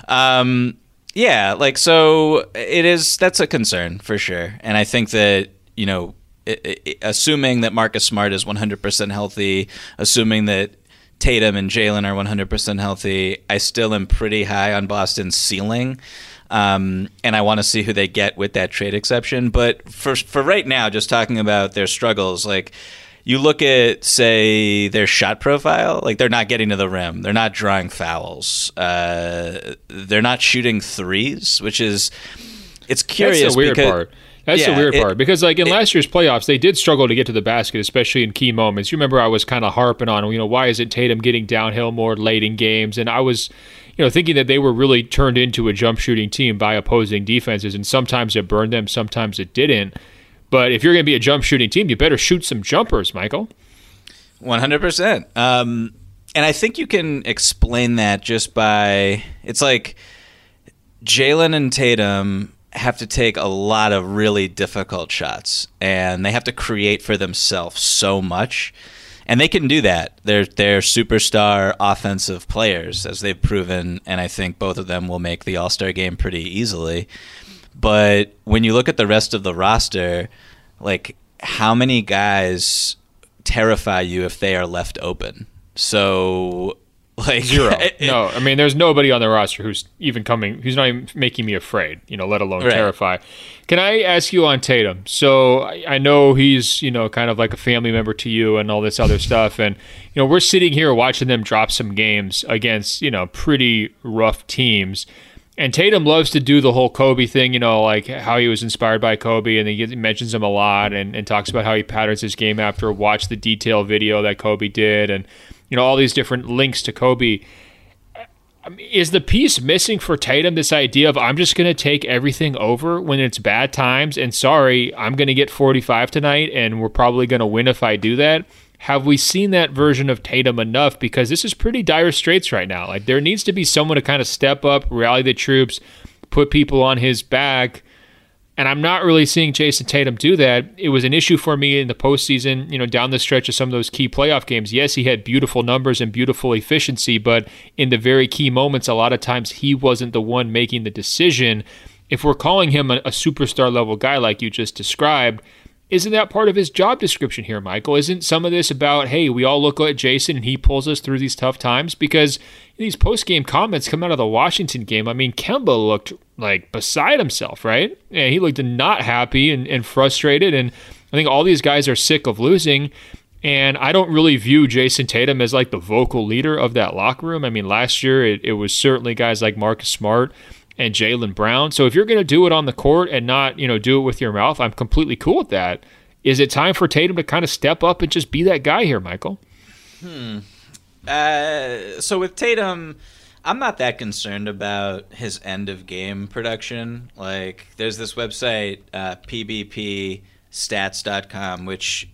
So that's a concern for sure. And I think that, assuming that Marcus Smart is 100% healthy, assuming that Tatum and Jalen are 100% healthy, I still am pretty high on Boston's ceiling. And I want to see who they get with that trade exception. But for right now, just talking about their struggles, you look at, say, their shot profile, they're not getting to the rim. They're not drawing fouls. They're not shooting threes, which is, it's curious. That's the weird part. That's the weird part. Because, in last year's playoffs, they did struggle to get to the basket, especially in key moments. You remember I was kind of harping on, why isn't Tatum getting downhill more late in games? And I was, thinking that they were really turned into a jump shooting team by opposing defenses. And sometimes it burned them, sometimes it didn't. But if you're going to be a jump shooting team, you better shoot some jumpers, Michael. 100%. And I think you can explain that just by, it's like Jalen and Tatum have to take a lot of really difficult shots, and they have to create for themselves so much. And they can do that. They're superstar offensive players, as they've proven, and I think both of them will make the All-Star game pretty easily. But when you look at the rest of the roster, how many guys terrify you if they are left open? So, zero. No, I mean, there's nobody on the roster who's not even making me afraid, let alone terrify. Can I ask you on Tatum? So I know he's, kind of like a family member to you and all this other stuff. And, we're sitting here watching them drop some games against, pretty rough teams. And Tatum loves to do the whole Kobe thing, how he was inspired by Kobe, and he mentions him a lot and talks about how he patterns his game after watch the detail video that Kobe did, and all these different links to Kobe. is the piece missing for Tatum this idea of I'm just going to take everything over when it's bad times, and sorry, I'm going to get 45 tonight and we're probably going to win if I do that? Have we seen that version of Tatum enough? Because this is pretty dire straits right now. Like, there needs to be someone to kind of step up, rally the troops, put people on his back. And I'm not really seeing Jason Tatum do that. It was an issue for me in the postseason, down the stretch of some of those key playoff games. Yes, he had beautiful numbers and beautiful efficiency, but in the very key moments, a lot of times he wasn't the one making the decision. If we're calling him a superstar level guy like you just described, isn't that part of his job description here, Michael? Isn't some of this about, hey, we all look at Jason and he pulls us through these tough times? Because these post-game comments come out of the Washington game. I mean, Kemba looked like beside himself, right? And he looked not happy and frustrated. And I think all these guys are sick of losing. And I don't really view Jason Tatum as like the vocal leader of that locker room. I mean, last year it was certainly guys like Marcus Smart and Jaylen Brown. So if you're going to do it on the court and not, do it with your mouth, I'm completely cool with that. Is it time for Tatum to kind of step up and just be that guy here, Michael? So with Tatum, I'm not that concerned about his end-of-game production. Like, there's this website, pbpstats.com, which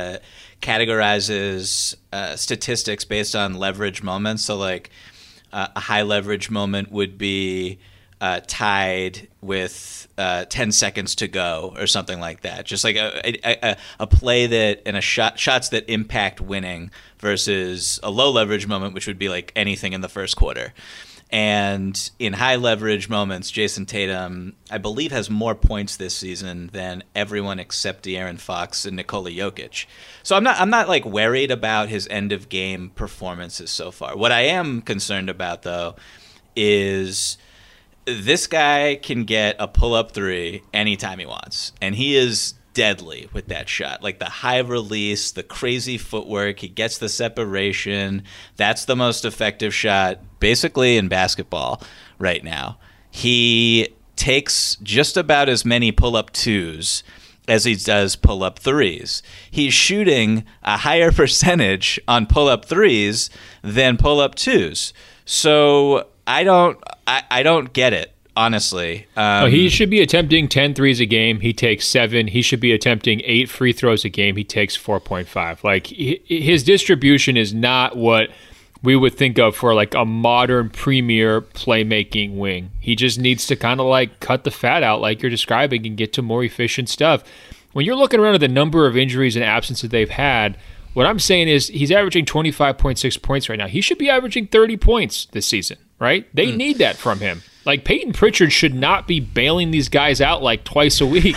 categorizes statistics based on leverage moments. So, like, a high-leverage moment would be tied with 10 seconds to go or something like that. Just like a play that and shots that impact winning versus a low leverage moment, which would be like anything in the first quarter. And in high leverage moments, Jason Tatum, I believe, has more points this season than everyone except De'Aaron Fox and Nikola Jokic. So I'm not like worried about his end of game performances so far. What I am concerned about though is this guy can get a pull-up three anytime he wants, and he is deadly with that shot. Like the high release, the crazy footwork, he gets the separation. That's the most effective shot basically in basketball right now. He takes just about as many pull-up twos as he does pull-up threes. He's shooting a higher percentage on pull-up threes than pull-up twos. So I don't get it, honestly. He should be attempting 10 threes a game. He takes 7. He should be attempting 8 free throws a game. He takes 4.5. Like, his distribution is not what we would think of for like a modern premier playmaking wing. He just needs to kind of like cut the fat out like you're describing and get to more efficient stuff. When you're looking around at the number of injuries and absences they've had, what I'm saying is he's averaging 25.6 points right now. He should be averaging 30 points this season, right? They need that from him. Like, Peyton Pritchard should not be bailing these guys out like twice a week,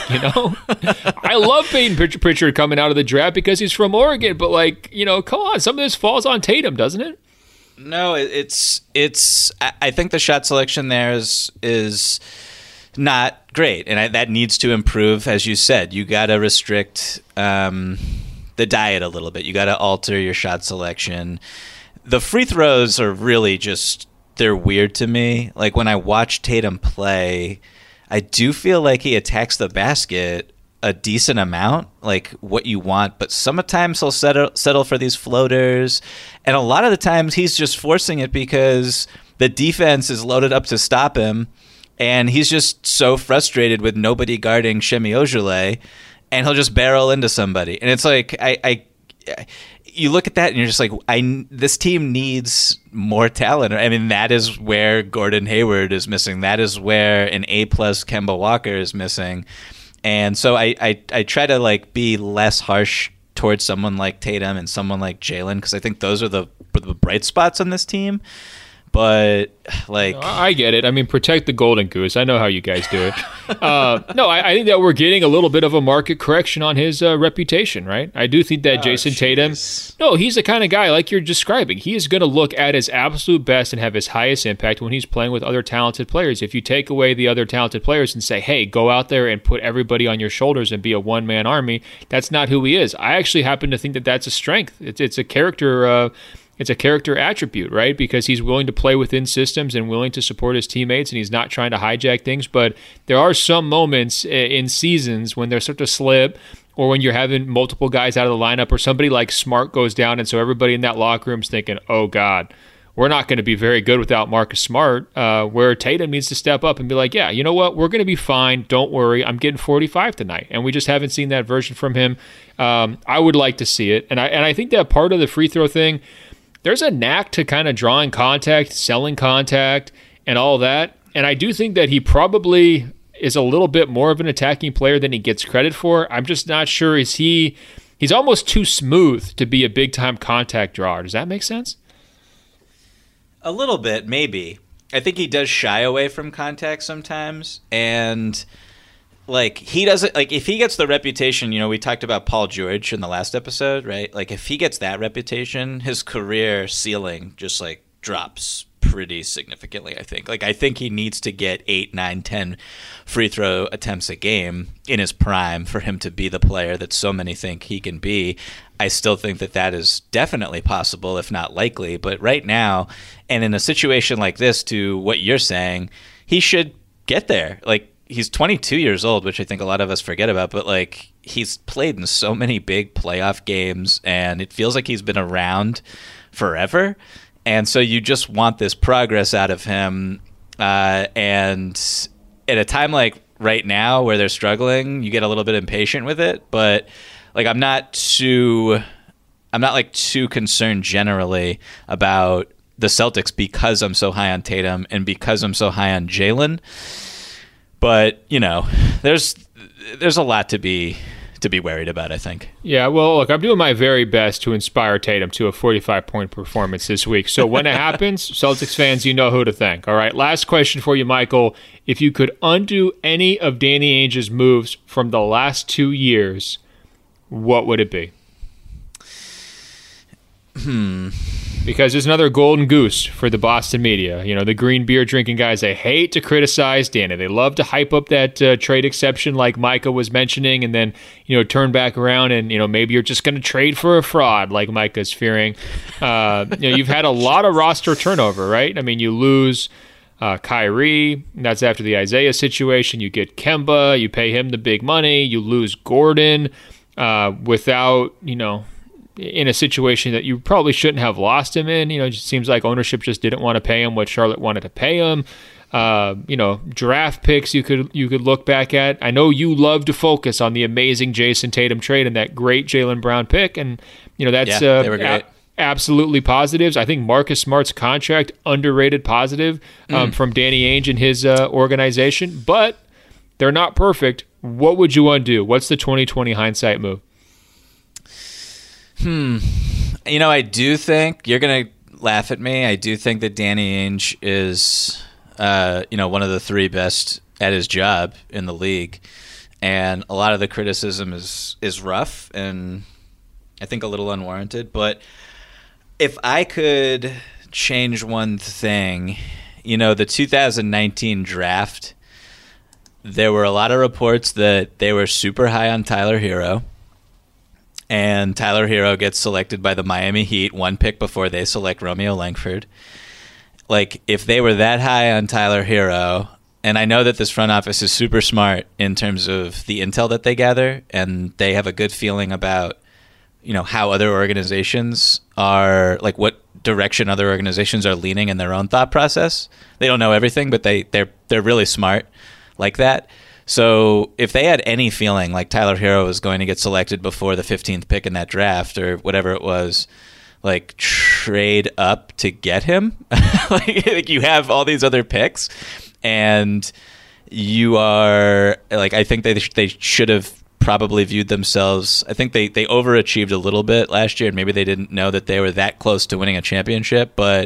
I love Peyton Pritchard coming out of the draft because he's from Oregon, but come on, some of this falls on Tatum, doesn't it? No, it's. I think the shot selection there is not great, and that needs to improve. As you said, you got to restrict the diet a little bit. You got to alter your shot selection. The free throws are really just, they're weird to me. Like, when I watch Tatum play, I do feel like he attacks the basket a decent amount, like what you want, but sometimes he'll settle for these floaters, and a lot of the times he's just forcing it because the defense is loaded up to stop him, and he's just so frustrated with nobody guarding Shemi Ojeleye, and he'll just barrel into somebody. And it's like, you look at that and you're just like, this team needs more talent. I mean, that is where Gordon Hayward is missing. That is where an A+ Kemba Walker is missing. And so I try to like be less harsh towards someone like Tatum and someone like Jaylen, because I think those are the bright spots on this team. But like, I get it. I mean, protect the golden goose. I know how you guys do it. No, I think that we're getting a little bit of a market correction on his reputation, right? I do think that Jason Tatum, no, he's the kind of guy like you're describing. He is going to look at his absolute best and have his highest impact when he's playing with other talented players. If you take away the other talented players and say, hey, go out there and put everybody on your shoulders and be a one-man army, that's not who he is. I actually happen to think that that's a strength. It's a character. It's a character attribute, right? Because he's willing to play within systems and willing to support his teammates, and he's not trying to hijack things. But there are some moments in seasons when there's such a slip, or when you're having multiple guys out of the lineup, or somebody like Smart goes down, and so everybody in that locker room's thinking, oh, God, we're not going to be very good without Marcus Smart, where Tatum needs to step up and be like, yeah, you know what? We're going to be fine. Don't worry. I'm getting 45 tonight. And we just haven't seen that version from him. I would like to see it. And I think that part of the free throw thing, there's a knack to kind of drawing contact, selling contact, and all that. And I do think that he probably is a little bit more of an attacking player than he gets credit for. I'm just not sure. He's almost too smooth to be a big-time contact drawer. Does that make sense? A little bit, maybe. I think he does shy away from contact sometimes. And, like, he doesn't, like, if he gets the reputation, we talked about Paul George in the last episode, right? Like, if he gets that reputation, his career ceiling just, like, drops pretty significantly, I think. Like, I think he needs to get 8, 9, 10 free throw attempts a game in his prime for him to be the player that so many think he can be. I still think that is definitely possible, if not likely. But right now, and in a situation like this, to what you're saying, he should get there. Like, he's 22 years old, which I think a lot of us forget about, but, like, he's played in so many big playoff games, and it feels like he's been around forever. And so you just want this progress out of him. And at a time like right now where they're struggling, you get a little bit impatient with it. But, like, I'm not too concerned generally about the Celtics because I'm so high on Tatum and because I'm so high on Jalen. But, there's a lot to be worried about, I think. Yeah, well, look, I'm doing my very best to inspire Tatum to a 45-point performance this week. So when it happens, Celtics fans, you know who to thank. All right, last question for you, Michael. If you could undo any of Danny Ainge's moves from the last 2 years, what would it be? Because there's another golden goose for the Boston media. The green beer drinking guys, they hate to criticize Danny. They love to hype up that trade exception like Micah was mentioning and then, turn back around and, maybe you're just going to trade for a fraud like Micah's fearing. You've had a lot of roster turnover, right? I mean, you lose Kyrie. That's after the Isaiah situation. You get Kemba. You pay him the big money. You lose Gordon without, in a situation that you probably shouldn't have lost him in. It just seems like ownership just didn't want to pay him what Charlotte wanted to pay him. Draft picks you could look back at. I know you love to focus on the amazing Jason Tatum trade and that great Jaylen Brown pick, and that's they were great. Absolutely positives. I think Marcus Smart's contract, underrated positive from Danny Ainge and his organization, but they're not perfect. What would you undo? What's the 2020 hindsight move? I do think, you're going to laugh at me, I do think that Danny Ainge is, one of the 3 best at his job in the league. And a lot of the criticism is rough and I think a little unwarranted. But if I could change one thing, the 2019 draft, there were a lot of reports that they were super high on Tyler Hero. And Tyler Hero gets selected by the Miami Heat 1 pick before they select Romeo Langford. Like, if they were that high on Tyler Hero, and I know that this front office is super smart in terms of the intel that they gather, and they have a good feeling about, how other organizations are, like, what direction other organizations are leaning in their own thought process. They don't know everything, but they're really smart like that. So if they had any feeling like Tyler Hero was going to get selected before the 15th pick in that draft or whatever it was, like, trade up to get him. like you have all these other picks and you are like, I think they should have probably viewed themselves. I think they overachieved a little bit last year and maybe they didn't know that they were that close to winning a championship, but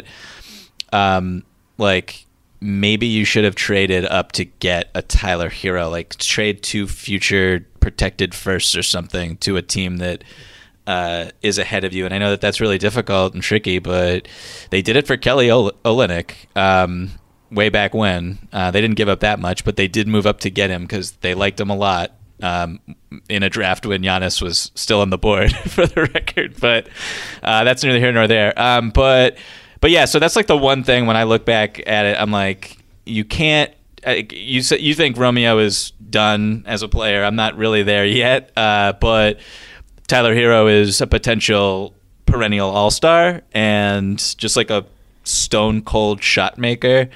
maybe you should have traded up to get a Tyler Hero, like trade 2 future protected firsts or something to a team that is ahead of you. And I know that that's really difficult and tricky, but they did it for Kelly Olynyk way back when. They didn't give up that much, but they did move up to get him because they liked him a lot in a draft when Giannis was still on the board, for the record. But that's neither here nor there. But yeah, so that's like the one thing when I look back at it, I'm like, you can't. You think Romeo is done as a player. I'm not really there yet, but Tyler Hero is a potential perennial all-star and just like a stone cold shot maker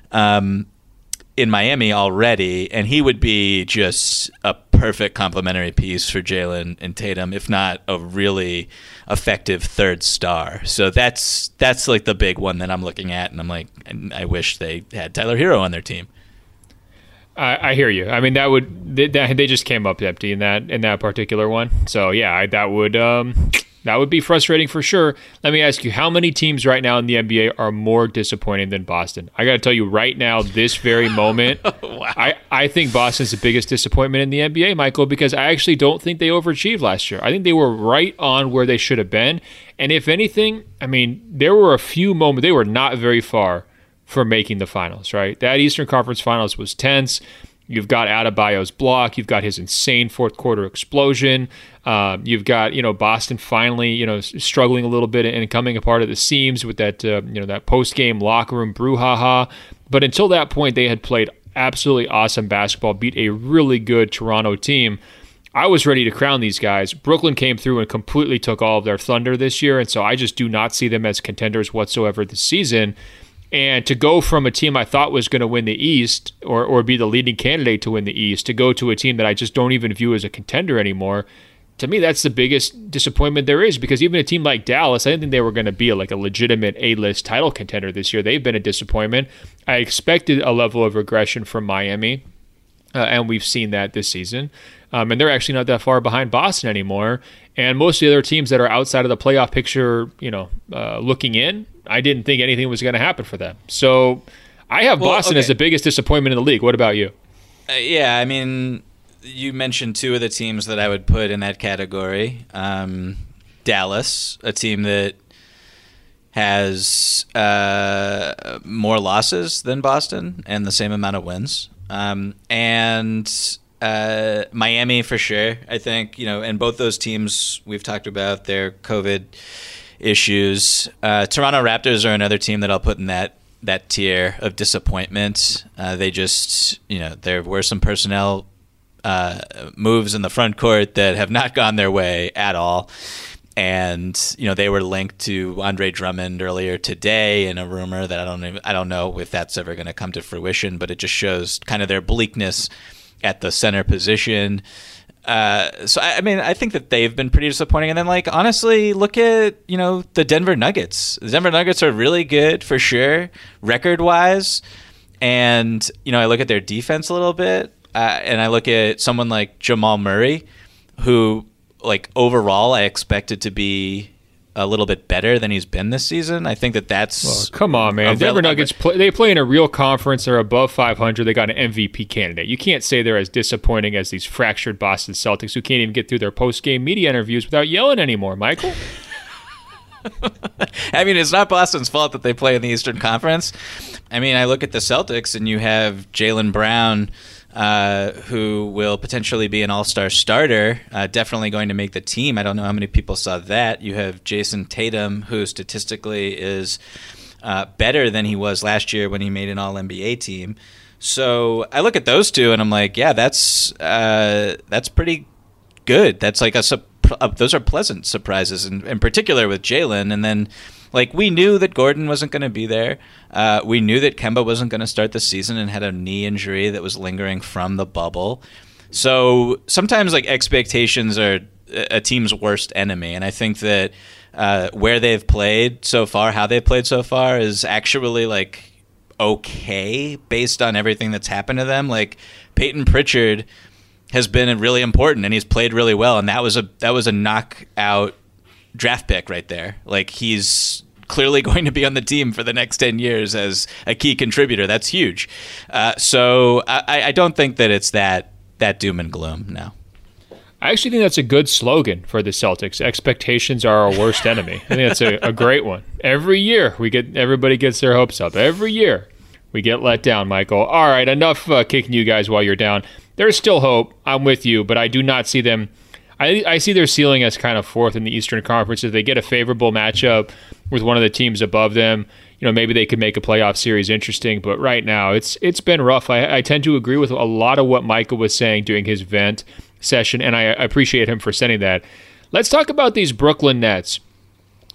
in Miami already, and he would be just a perfect complementary piece for Jaylen and Tatum, if not a really effective third star. So that's like the big one that I'm looking at, and I'm like, I wish they had Tyler Hero on their team. I hear you. I mean, they just came up empty in that particular one. So yeah, that would be frustrating for sure. Let me ask you, how many teams right now in the NBA are more disappointing than Boston? I got to tell you right now, this very moment, wow. I think Boston's the biggest disappointment in the NBA, Michael, because I actually don't think they overachieved last year. I think they were right on where they should have been. And if anything, I mean, there were a few moments, they were not very far from making the finals, right? That Eastern Conference Finals was tense. You've got Adebayo's block. You've got his insane fourth quarter explosion. You've got, Boston finally, struggling a little bit and coming apart at the seams with that, that post-game locker room brouhaha. But until that point, they had played absolutely awesome basketball, beat a really good Toronto team. I was ready to crown these guys. Brooklyn came through and completely took all of their thunder this year, and so I just do not see them as contenders whatsoever this season. And to go from a team I thought was going to win the East or be the leading candidate to win the East to go to a team that I just don't even view as a contender anymore, to me, that's the biggest disappointment there is, because even a team like Dallas, I didn't think they were going to be a legitimate A-list title contender this year. They've been a disappointment. I expected a level of regression from Miami, and we've seen that this season. And they're actually not that far behind Boston anymore. And most of the other teams that are outside of the playoff picture, looking in, I didn't think anything was going to happen for them. So I have Boston as the biggest disappointment in the league. What about you? Yeah, I mean, you mentioned two of the teams that I would put in that category. Dallas, a team that has more losses than Boston and the same amount of wins. And Miami for sure. I think, and both those teams we've talked about their COVID issues. Toronto Raptors are another team that I'll put in that tier of disappointment. They just, there were some personnel moves in the front court that have not gone their way at all. And, they were linked to Andre Drummond earlier today in a rumor that I don't know if that's ever going to come to fruition, but it just shows kind of their bleakness at the center position. So, I think that they've been pretty disappointing. And then, honestly, look at, the Denver Nuggets. The Denver Nuggets are really good for sure, record-wise. And, I look at their defense a little bit, and I look at someone like Jamal Murray, who, overall I expected to be a little bit better than he's been this season. I think that's... Well, come on, man. Denver Nuggets, they play in a real conference. They're above 500. They got an MVP candidate. You can't say they're as disappointing as these fractured Boston Celtics who can't even get through their post-game media interviews without yelling anymore, Michael. I mean, it's not Boston's fault that they play in the Eastern Conference. I mean, I look at the Celtics and you have Jaylen Brown, who will potentially be an all-star starter, definitely going to make the team. I don't know how many people saw that. You have Jason Tatum, who statistically is better than he was last year when he made an all-NBA team. So I look at those two and I'm like, yeah, that's pretty good. That's those are pleasant surprises, in particular with Jaylen. And then, we knew that Gordon wasn't going to be there. We knew that Kemba wasn't going to start the season and had a knee injury that was lingering from the bubble. So sometimes, expectations are a team's worst enemy. And I think that where they've played so far, how they've played so far, is actually, okay based on everything that's happened to them. Peyton Pritchard has been really important, and he's played really well. And that was a knockout draft pick right there. He's clearly going to be on the team for the next 10 years as a key contributor. That's huge. So I don't think that it's that doom and gloom now. I actually think that's a good slogan for the Celtics. Expectations are our worst enemy. I think that's a great one. Every year everybody gets their hopes up. Every year we get let down, Michael. All right, enough kicking you guys while you're down. There's still hope. I'm with you, but I do not see them. I see their ceiling as kind of fourth in the Eastern Conference. If they get a favorable matchup with one of the teams above them, maybe they could make a playoff series interesting. But right now, it's been rough. I tend to agree with a lot of what Michael was saying during his vent session, and I appreciate him for sending that. Let's talk about these Brooklyn Nets.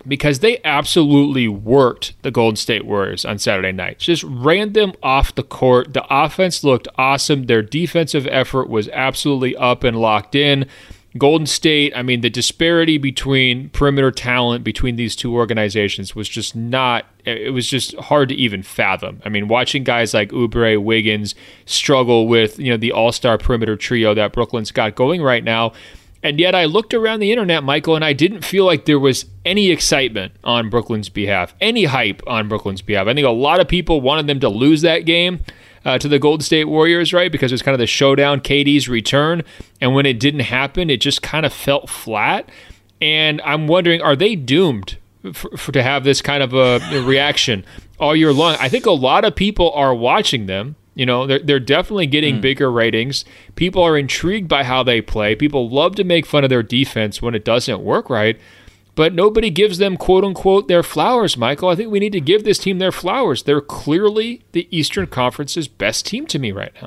because they absolutely worked the Golden State Warriors on Saturday night. Just ran them off the court. The offense looked awesome. Their defensive effort was absolutely up and locked in. Golden State, I mean, the disparity between perimeter talent between these two organizations was just it was just hard to even fathom. I mean, watching guys like Oubre, Wiggins struggle with, the all-star perimeter trio that Brooklyn's got going right now. And yet I looked around the internet, Michael, and I didn't feel like there was any excitement on Brooklyn's behalf, any hype on Brooklyn's behalf. I think a lot of people wanted them to lose that game to the Golden State Warriors, right? Because it's kind of the showdown, KD's return. And when it didn't happen, it just kind of felt flat. And I'm wondering, are they doomed to have this kind of a reaction all year long? I think a lot of people are watching them. They're definitely getting bigger ratings. People are intrigued by how they play. People love to make fun of their defense when it doesn't work right. But nobody gives them, quote-unquote, their flowers, Michael. I think we need to give this team their flowers. They're clearly the Eastern Conference's best team to me right now.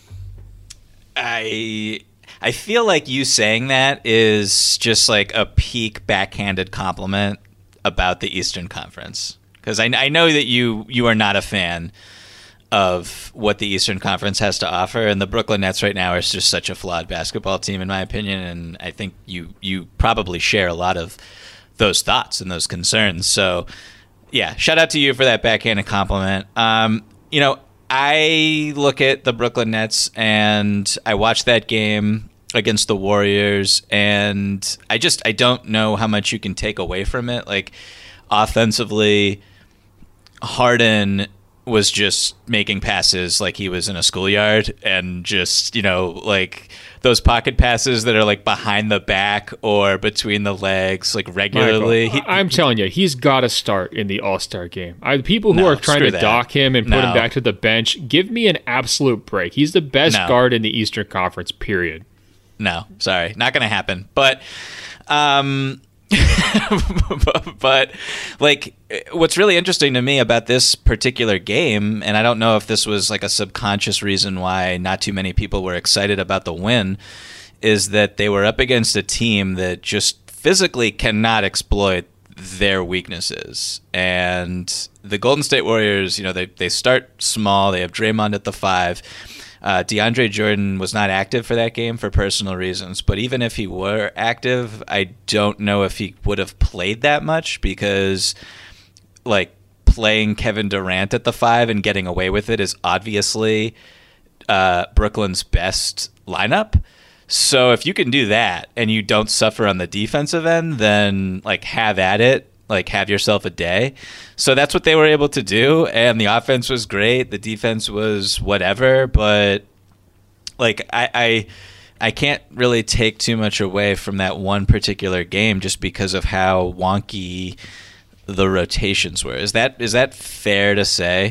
I feel like you saying that is just like a peak backhanded compliment about the Eastern Conference. Because I know that you are not a fan of what the Eastern Conference has to offer, and the Brooklyn Nets right now are just such a flawed basketball team, in my opinion, and I think you probably share a lot of those thoughts and those concerns. So, yeah, shout out to you for that backhanded compliment. I look at the Brooklyn Nets, and I watched that game against the Warriors, and I don't know how much you can take away from it. Like, offensively, Harden was just making passes like he was in a schoolyard, and just, like those pocket passes that are like behind the back or between the legs, like regularly. Michael, I'm telling you, he's got to start in the All-Star game. People who are trying to dock him and put him back to the bench, give me an absolute break. He's the best guard in the Eastern Conference, period. No, sorry, not going to happen. But, but like, what's really interesting to me about this particular game, and I don't know if this was like a subconscious reason why not too many people were excited about the win, is that they were up against a team that just physically cannot exploit their weaknesses. And the Golden State Warriors, they start small. They have Draymond at the 5. DeAndre Jordan was not active for that game for personal reasons, but even if he were active, I don't know if he would have played that much, because like playing Kevin Durant at the 5 and getting away with it is obviously Brooklyn's best lineup. So if you can do that and you don't suffer on the defensive end, then like have at it. Like, have yourself a day. So that's what they were able to do, and the offense was great. The defense was whatever, but like I can't really take too much away from that one particular game just because of how wonky the rotations were. Is that fair to say?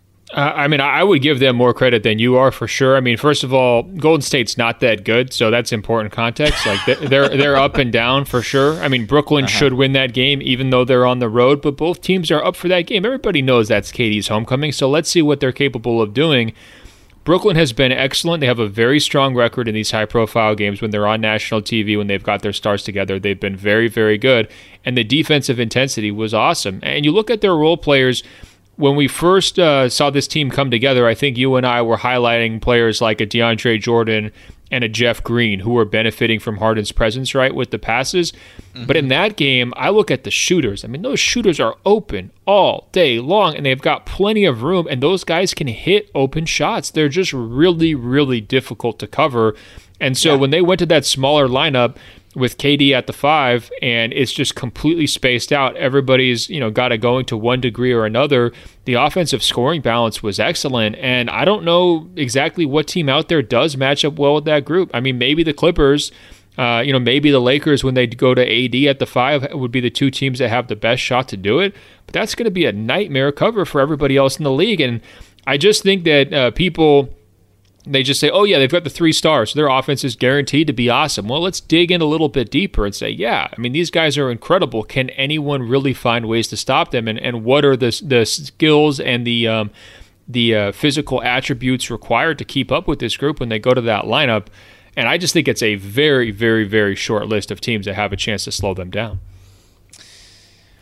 I would give them more credit than you are, for sure. I mean, first of all, Golden State's not that good, so that's important context. Like, they're up and down for sure. I mean, Brooklyn should win that game, even though they're on the road, but both teams are up for that game. Everybody knows that's KD's homecoming, so let's see what they're capable of doing. Brooklyn has been excellent. They have a very strong record in these high-profile games when they're on national TV, when they've got their stars together. They've been very, very good, and the defensive intensity was awesome. And you look at their role players. When we first saw this team come together, I think you and I were highlighting players like a DeAndre Jordan and a Jeff Green who were benefiting from Harden's presence, right, with the passes. Mm-hmm. But in that game, I look at the shooters. I mean, those shooters are open all day long, and they've got plenty of room, and those guys can hit open shots. They're just really, really difficult to cover. And so when they went to that smaller lineup with KD at the 5, and it's just completely spaced out, everybody's got it going to one degree or another. The offensive scoring balance was excellent, and I don't know exactly what team out there does match up well with that group. I mean, maybe the Clippers, maybe the Lakers when they go to AD at the 5 would be the two teams that have the best shot to do it, but that's going to be a nightmare cover for everybody else in the league. And I just think that people, they just say, oh, yeah, they've got the 3 stars, so their offense is guaranteed to be awesome. Well, let's dig in a little bit deeper and say, yeah, I mean, these guys are incredible. Can anyone really find ways to stop them? And what are the skills and the physical attributes required to keep up with this group when they go to that lineup? And I just think it's a very, very, very short list of teams that have a chance to slow them down.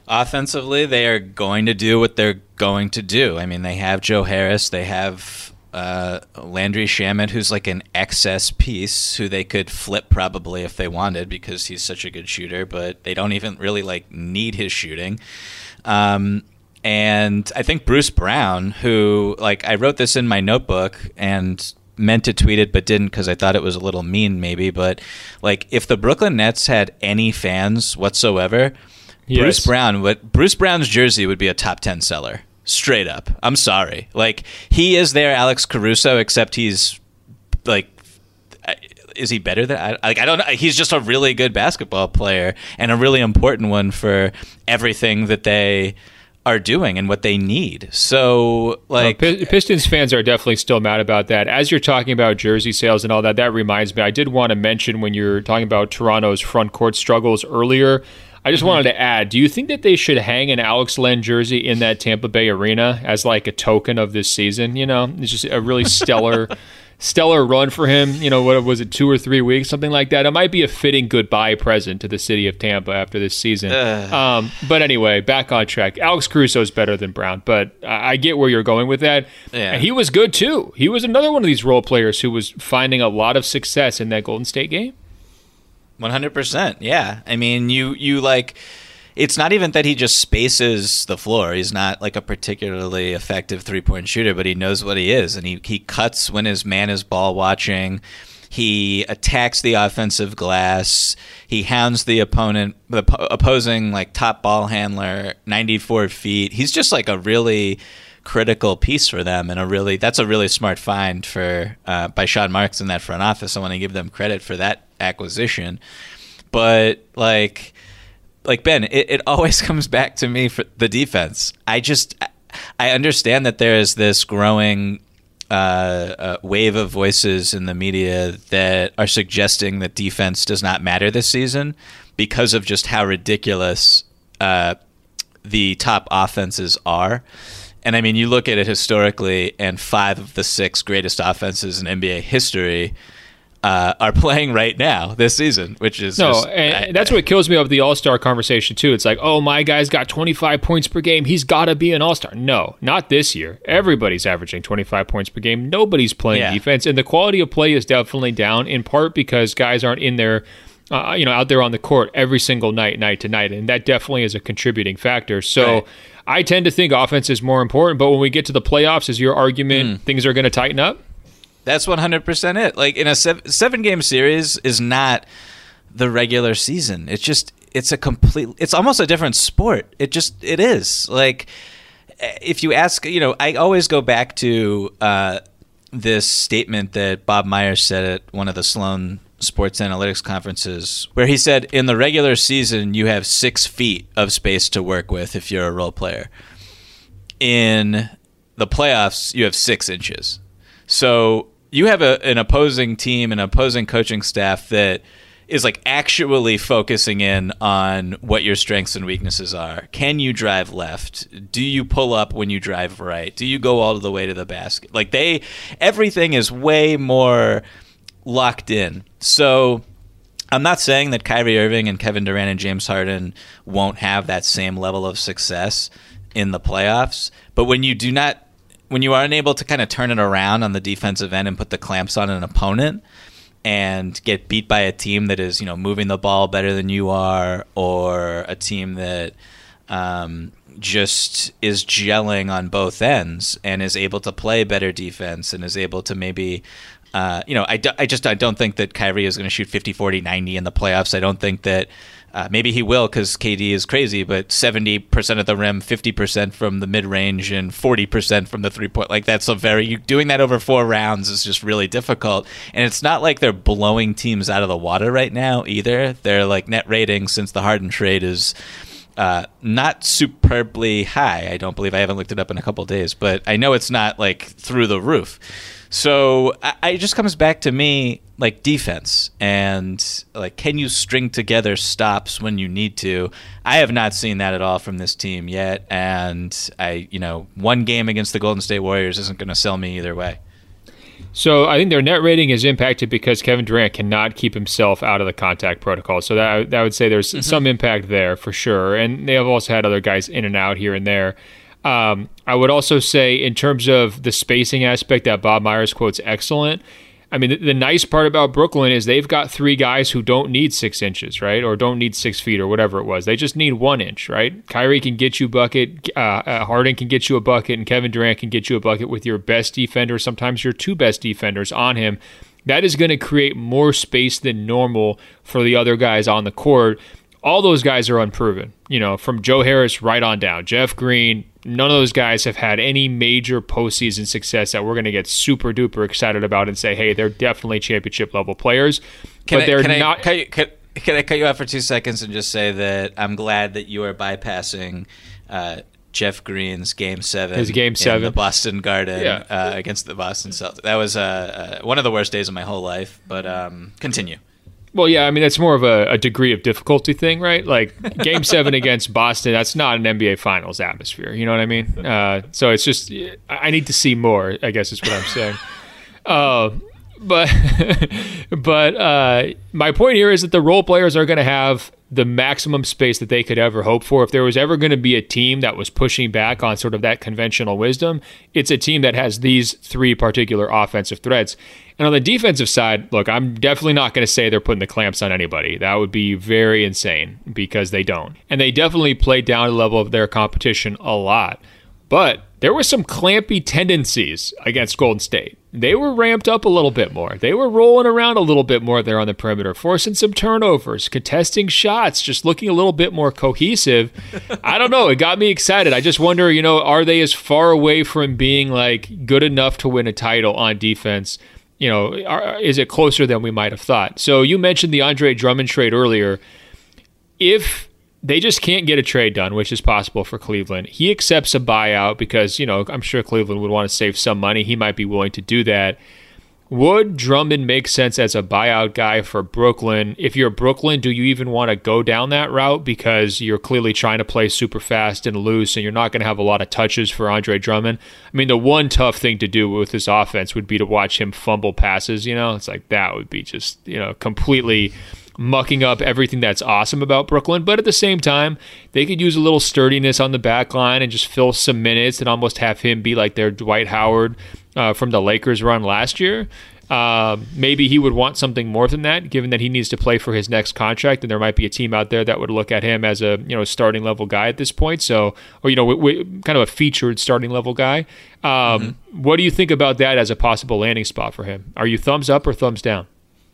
Offensively, they are going to do what they're going to do. I mean, they have Joe Harris. They have Landry Shamet, who's like an excess piece who they could flip probably if they wanted because he's such a good shooter, but they don't even really like need his shooting. And I think Bruce Brown, who, like, I wrote this in my notebook and meant to tweet it but didn't because I thought it was a little mean maybe, but like if the Brooklyn Nets had any fans whatsoever, yes, Bruce Brown's jersey would be a top 10 seller. Straight up. I'm sorry. Like, he is their Alex Caruso, except he's like, is he better than I don't know. He's just a really good basketball player and a really important one for everything that they are doing and what they need. So, like, Pistons fans are definitely still mad about that. As you're talking about jersey sales and all that, that reminds me, I did want to mention when you're talking about Toronto's front court struggles earlier, I just wanted to add, do you think that they should hang an Alex Len jersey in that Tampa Bay arena as like a token of this season? You know, it's just a really stellar run for him. You know, what was it, 2 or 3 weeks, something like that? It might be a fitting goodbye present to the city of Tampa after this season. But anyway, back on track. Alex Caruso is better than Brown, but I get where you're going with that. Yeah. And he was good too. He was another one of these role players who was finding a lot of success in that Golden State game. 100%. Yeah. I mean, you like, it's not even that he just spaces the floor. He's not like a particularly effective 3-point shooter, but he knows what he is. And he cuts when his man is ball watching. He attacks the offensive glass. He hounds the opposing like top ball handler 94 feet. He's just like a really critical piece for them, and that's a really smart find for by Sean Marks in that front office. I want to give them credit for that acquisition. But like Ben, it always comes back to me for the defense. I understand that there is this growing wave of voices in the media that are suggesting that defense does not matter this season because of just how ridiculous the top offenses are. And I mean, you look at it historically, and 5 of the 6 greatest offenses in NBA history are playing right now this season, which is that's what kills me of the All-Star conversation too. It's like, oh, my guy's got 25 points per game, he's got to be an All-Star. No, not this year. Everybody's averaging 25 points per game. Nobody's playing defense, and the quality of play is definitely down, in part because guys aren't in there, out there on the court every single night to night, and that definitely is a contributing factor. So. Right. I tend to think offense is more important, but when we get to the playoffs, is your argument things are going to tighten up? That's 100% it. Like, in a 7-game series is not the regular season. It's almost a different sport. It is. Like, if you ask, I always go back to this statement that Bob Myers said at one of the Sloan sports analytics conferences, where he said in the regular season you have 6 feet of space to work with if you're a role player. In the playoffs, you have 6 inches. So you have an opposing team, an opposing coaching staff that is like actually focusing in on what your strengths and weaknesses are. Can you drive left? Do you pull up when you drive right? Do you go all the way to the basket? Like, everything is way more locked in. So I'm not saying that Kyrie Irving and Kevin Durant and James Harden won't have that same level of success in the playoffs, but when you are unable to kind of turn it around on the defensive end and put the clamps on an opponent and get beat by a team that is, moving the ball better than you are, or a team that just is gelling on both ends and is able to play better defense and is able to maybe I don't think that Kyrie is going to shoot 50, 40, 90 in the playoffs. I don't think that maybe he will because KD is crazy, but 70% at the rim, 50% from the mid-range, and 40% from the three-point. Like, that's doing that over 4 rounds is just really difficult. And it's not like they're blowing teams out of the water right now either. Their net rating since the Harden trade is not superbly high. I don't believe. I haven't looked it up in a couple of days, but I know it's not like through the roof. So it just comes back to me like defense and like, can you string together stops when you need to? I have not seen that at all from this team yet, and one game against the Golden State Warriors isn't going to sell me either way. So I think their net rating is impacted because Kevin Durant cannot keep himself out of the contact protocol. So that I would say there's some impact there for sure. And they have also had other guys in and out here and there. I would also say in terms of the spacing aspect that Bob Myers quotes excellent. I mean, the nice part about Brooklyn is they've got 3 guys who don't need 6 inches, right? Or don't need 6 feet or whatever it was. They just need 1 inch, right? Kyrie can get you a bucket. Harden can get you a bucket. And Kevin Durant can get you a bucket with your best defender, sometimes your 2 best defenders on him. That is going to create more space than normal for the other guys on the court. All those guys are unproven, from Joe Harris right on down. Jeff Green, none of those guys have had any major postseason success that we're going to get super duper excited about and say, hey, they're definitely championship level players. Can I cut you off for 2 seconds and just say that I'm glad that you are bypassing Jeff Green's Game 7. His Game 7 in the Boston Garden against the Boston Celtics. That was one of the worst days of my whole life. But continue. Well, yeah, I mean, that's more of a degree of difficulty thing, right? Like, Game 7 against Boston, that's not an NBA Finals atmosphere. You know what I mean? So it's just, I need to see more, I guess is what I'm saying. But my point here is that the role players are going to have the maximum space that they could ever hope for. If there was ever going to be a team that was pushing back on sort of that conventional wisdom, it's a team that has these 3 particular offensive threats. And on the defensive side, look, I'm definitely not going to say they're putting the clamps on anybody. That would be very insane because they don't. And they definitely played down to the level of their competition a lot. But there were some clampy tendencies against Golden State. They were ramped up a little bit more. They were rolling around a little bit more there on the perimeter, forcing some turnovers, contesting shots, just looking a little bit more cohesive. I don't know. It got me excited. I just wonder, are they as far away from being like good enough to win a title on defense? Is it closer than we might have thought? So you mentioned the Andre Drummond trade earlier. If they just can't get a trade done, which is possible for Cleveland, he accepts a buyout because, I'm sure Cleveland would want to save some money. He might be willing to do that. Would Drummond make sense as a buyout guy for Brooklyn? If you're Brooklyn, do you even want to go down that route because you're clearly trying to play super fast and loose and you're not going to have a lot of touches for Andre Drummond? I mean, the one tough thing to do with this offense would be to watch him fumble passes, It's like that would be just, completely mucking up everything that's awesome about Brooklyn. But at the same time, they could use a little sturdiness on the back line and just fill some minutes and almost have him be like their Dwight Howard from the Lakers run last year. Maybe he would want something more than that, given that he needs to play for his next contract, and there might be a team out there that would look at him as a starting level guy at this point. So, or kind of a featured starting level guy. What do you think about that as a possible landing spot for him? Are you thumbs up or thumbs down?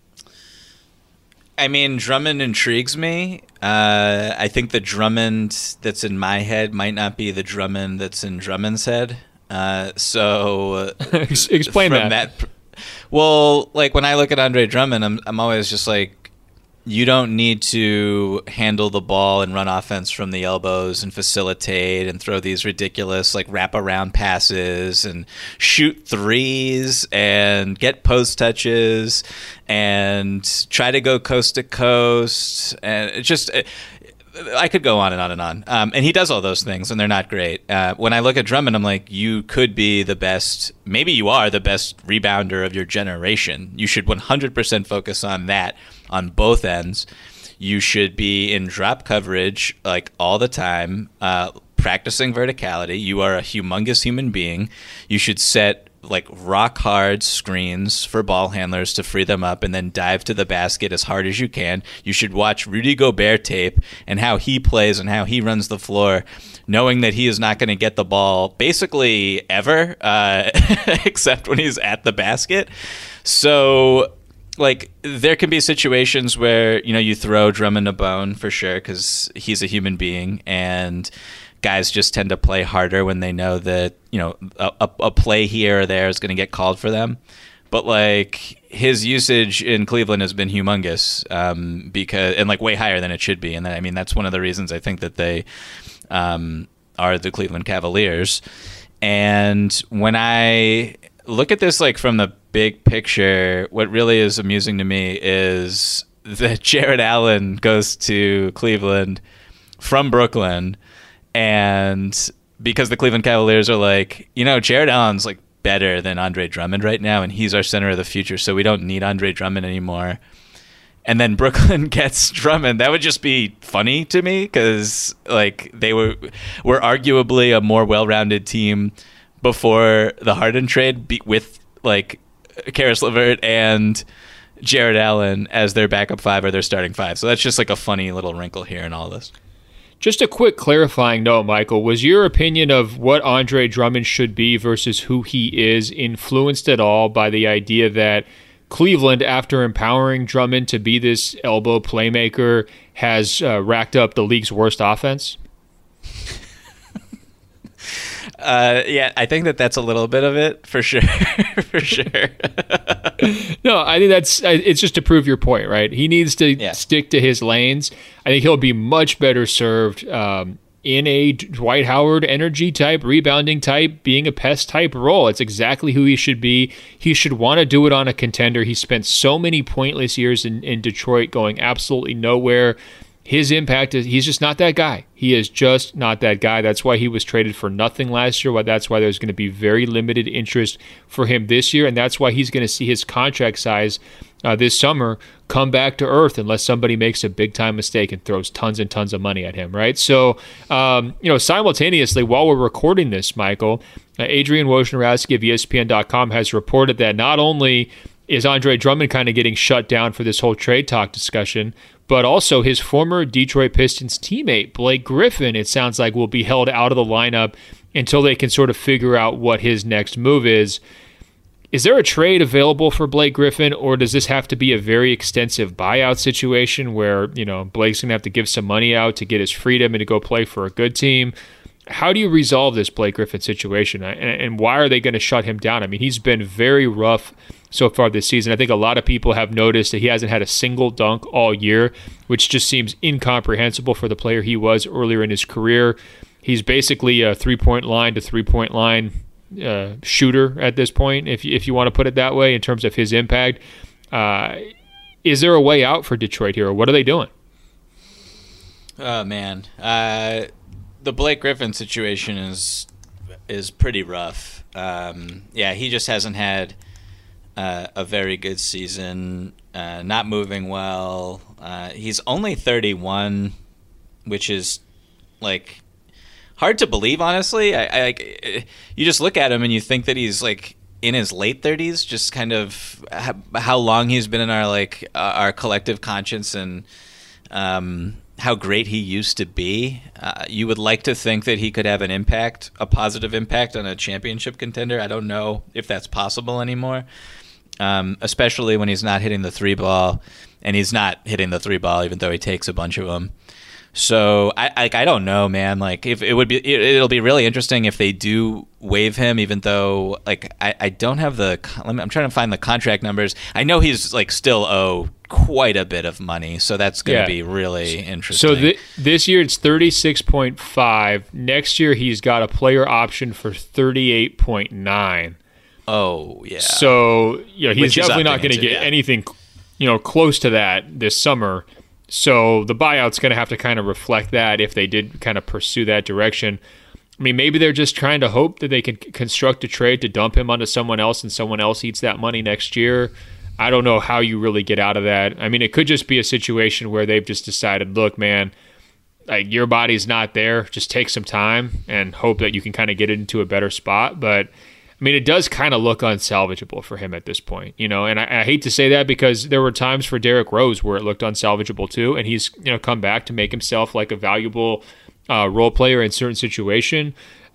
I mean, Drummond intrigues me. I think the Drummond that's in my head might not be the Drummond that's in Drummond's head. So explain that. Well, like when I look at Andre Drummond, I'm always just like, you don't need to handle the ball and run offense from the elbows and facilitate and throw these ridiculous like wraparound passes and shoot threes and get post touches and try to go coast to coast. And it just, I could go on and on and on. And he does all those things, and they're not great. When I look at Drummond, I'm like, you could be the best, maybe you are the best rebounder of your generation. You should 100% focus on that on both ends. You should be in drop coverage like all the time, practicing verticality. You are a humongous human being. You should set like rock hard screens for ball handlers to free them up and then dive to the basket as hard as you can. You should watch Rudy Gobert tape and how he plays and how he runs the floor, knowing that he is not going to get the ball basically ever, except when he's at the basket. So like there can be situations where, you throw Drummond a bone for sure because he's a human being, and guys just tend to play harder when they know that, a play here or there is going to get called for them. But like his usage in Cleveland has been humongous, because and like way higher than it should be. And that's one of the reasons I think that they are the Cleveland Cavaliers. And when I look at this like from the big picture, what really is amusing to me is that Jared Allen goes to Cleveland from Brooklyn, and because the Cleveland Cavaliers are like, Jared Allen's like better than Andre Drummond right now, and he's our center of the future, so we don't need Andre Drummond anymore. And then Brooklyn gets Drummond. That would just be funny to me because like they were arguably a more well-rounded team before the Harden trade with like Karis LeVert and Jared Allen as their backup five or their starting five. So that's just like a funny little wrinkle here in all this. Just a quick clarifying note, Michael. Was your opinion of what Andre Drummond should be versus who he is influenced at all by the idea that Cleveland, after empowering Drummond to be this elbow playmaker, has racked up the league's worst offense? Yeah, I think that's a little bit of it, for sure. For sure. No, I think it's just to prove your point, right? He needs to stick to his lanes. I think he'll be much better served in a Dwight Howard energy type, rebounding type, being a pest type role. It's exactly who he should be. He should want to do it on a contender. He spent so many pointless years in Detroit going absolutely nowhere. His impact is he's just not that guy. He is just not that guy. That's why he was traded for nothing last year. That's why there's going to be very limited interest for him this year, and that's why he's going to see his contract size this summer come back to earth unless somebody makes a big-time mistake and throws tons and tons of money at him, right? So, simultaneously, while we're recording this, Michael, Adrian Wojnarowski of ESPN.com has reported that not only is Andre Drummond kind of getting shut down for this whole trade talk discussion, but also his former Detroit Pistons teammate, Blake Griffin, it sounds like will be held out of the lineup until they can sort of figure out what his next move is. Is there a trade available for Blake Griffin, or does this have to be a very extensive buyout situation where, Blake's going to have to give some money out to get his freedom and to go play for a good team? How do you resolve this Blake Griffin situation, and why are they going to shut him down? I mean, he's been very rough so far this season. I think a lot of people have noticed that he hasn't had a single dunk all year, which just seems incomprehensible for the player he was earlier in his career. He's basically a three-point line to three-point line shooter at this point, if you want to put it that way, in terms of his impact. Is there a way out for Detroit here, or what are they doing? Oh, man. The Blake Griffin situation is pretty rough. He just hasn't had a very good season, not moving well. He's only 31, which is like hard to believe, honestly. You just look at him and you think that he's like in his late 30s, just kind of how long he's been in our collective conscience and how great he used to be. You would like to think that he could have a positive impact on a championship contender. I don't know if that's possible anymore, especially when he's not hitting the three ball, and he's not hitting the three ball even though he takes a bunch of them. So I don't know, man. Like if it'll be really interesting if they do waive him, even though I don't have I'm trying to find the contract numbers. I know he's still owe quite a bit of money, so that's going to be really interesting. So this year it's 36.5. Next year he's got a player option for 38.9. Oh yeah. So he's definitely not going to get anything close to that this summer. So the buyout's going to have to kind of reflect that if they did kind of pursue that direction. I mean, maybe they're just trying to hope that they can construct a trade to dump him onto someone else and someone else eats that money next year. I don't know how you really get out of that. I mean, it could just be a situation where they've just decided, look, man, your body's not there. Just take some time and hope that you can kind of get it into a better spot. But I mean, it does kind of look unsalvageable for him at this point, and I hate to say that because there were times for Derrick Rose where it looked unsalvageable too, and he's come back to make himself like a valuable role player in certain situation.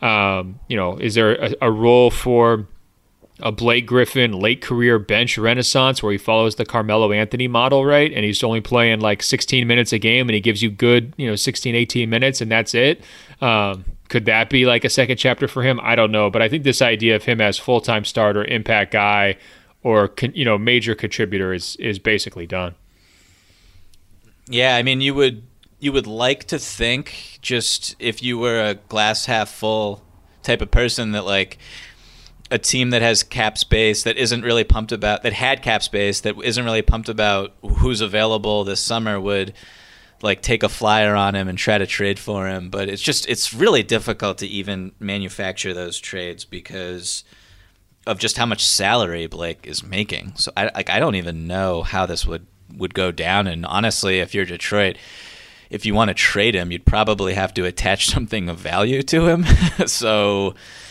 Is there a role for a Blake Griffin late career bench renaissance where he follows the Carmelo Anthony model, right? And he's only playing 16 minutes a game and he gives you good, 16, 18 minutes and that's it. Could that be a second chapter for him? I don't know. But I think this idea of him as full-time starter, impact guy, or, major contributor is basically done. Yeah, I mean, you would like to think, just if you were a glass half full type of person, that a team that has cap space that isn't really pumped about, that had cap space that isn't really pumped about who's available this summer would take a flyer on him and try to trade for him. But it's really difficult to even manufacture those trades because just how much salary Blake is making. So I don't even know how this would go down. And honestly, if you're Detroit, if you want to trade him, you'd probably have to attach something of value to him. So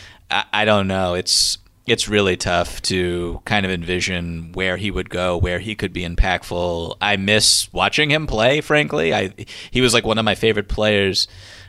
I don't know. It's really tough to kind of envision where he would go, where he could be impactful. I miss watching him play, frankly. He was like one of my favorite players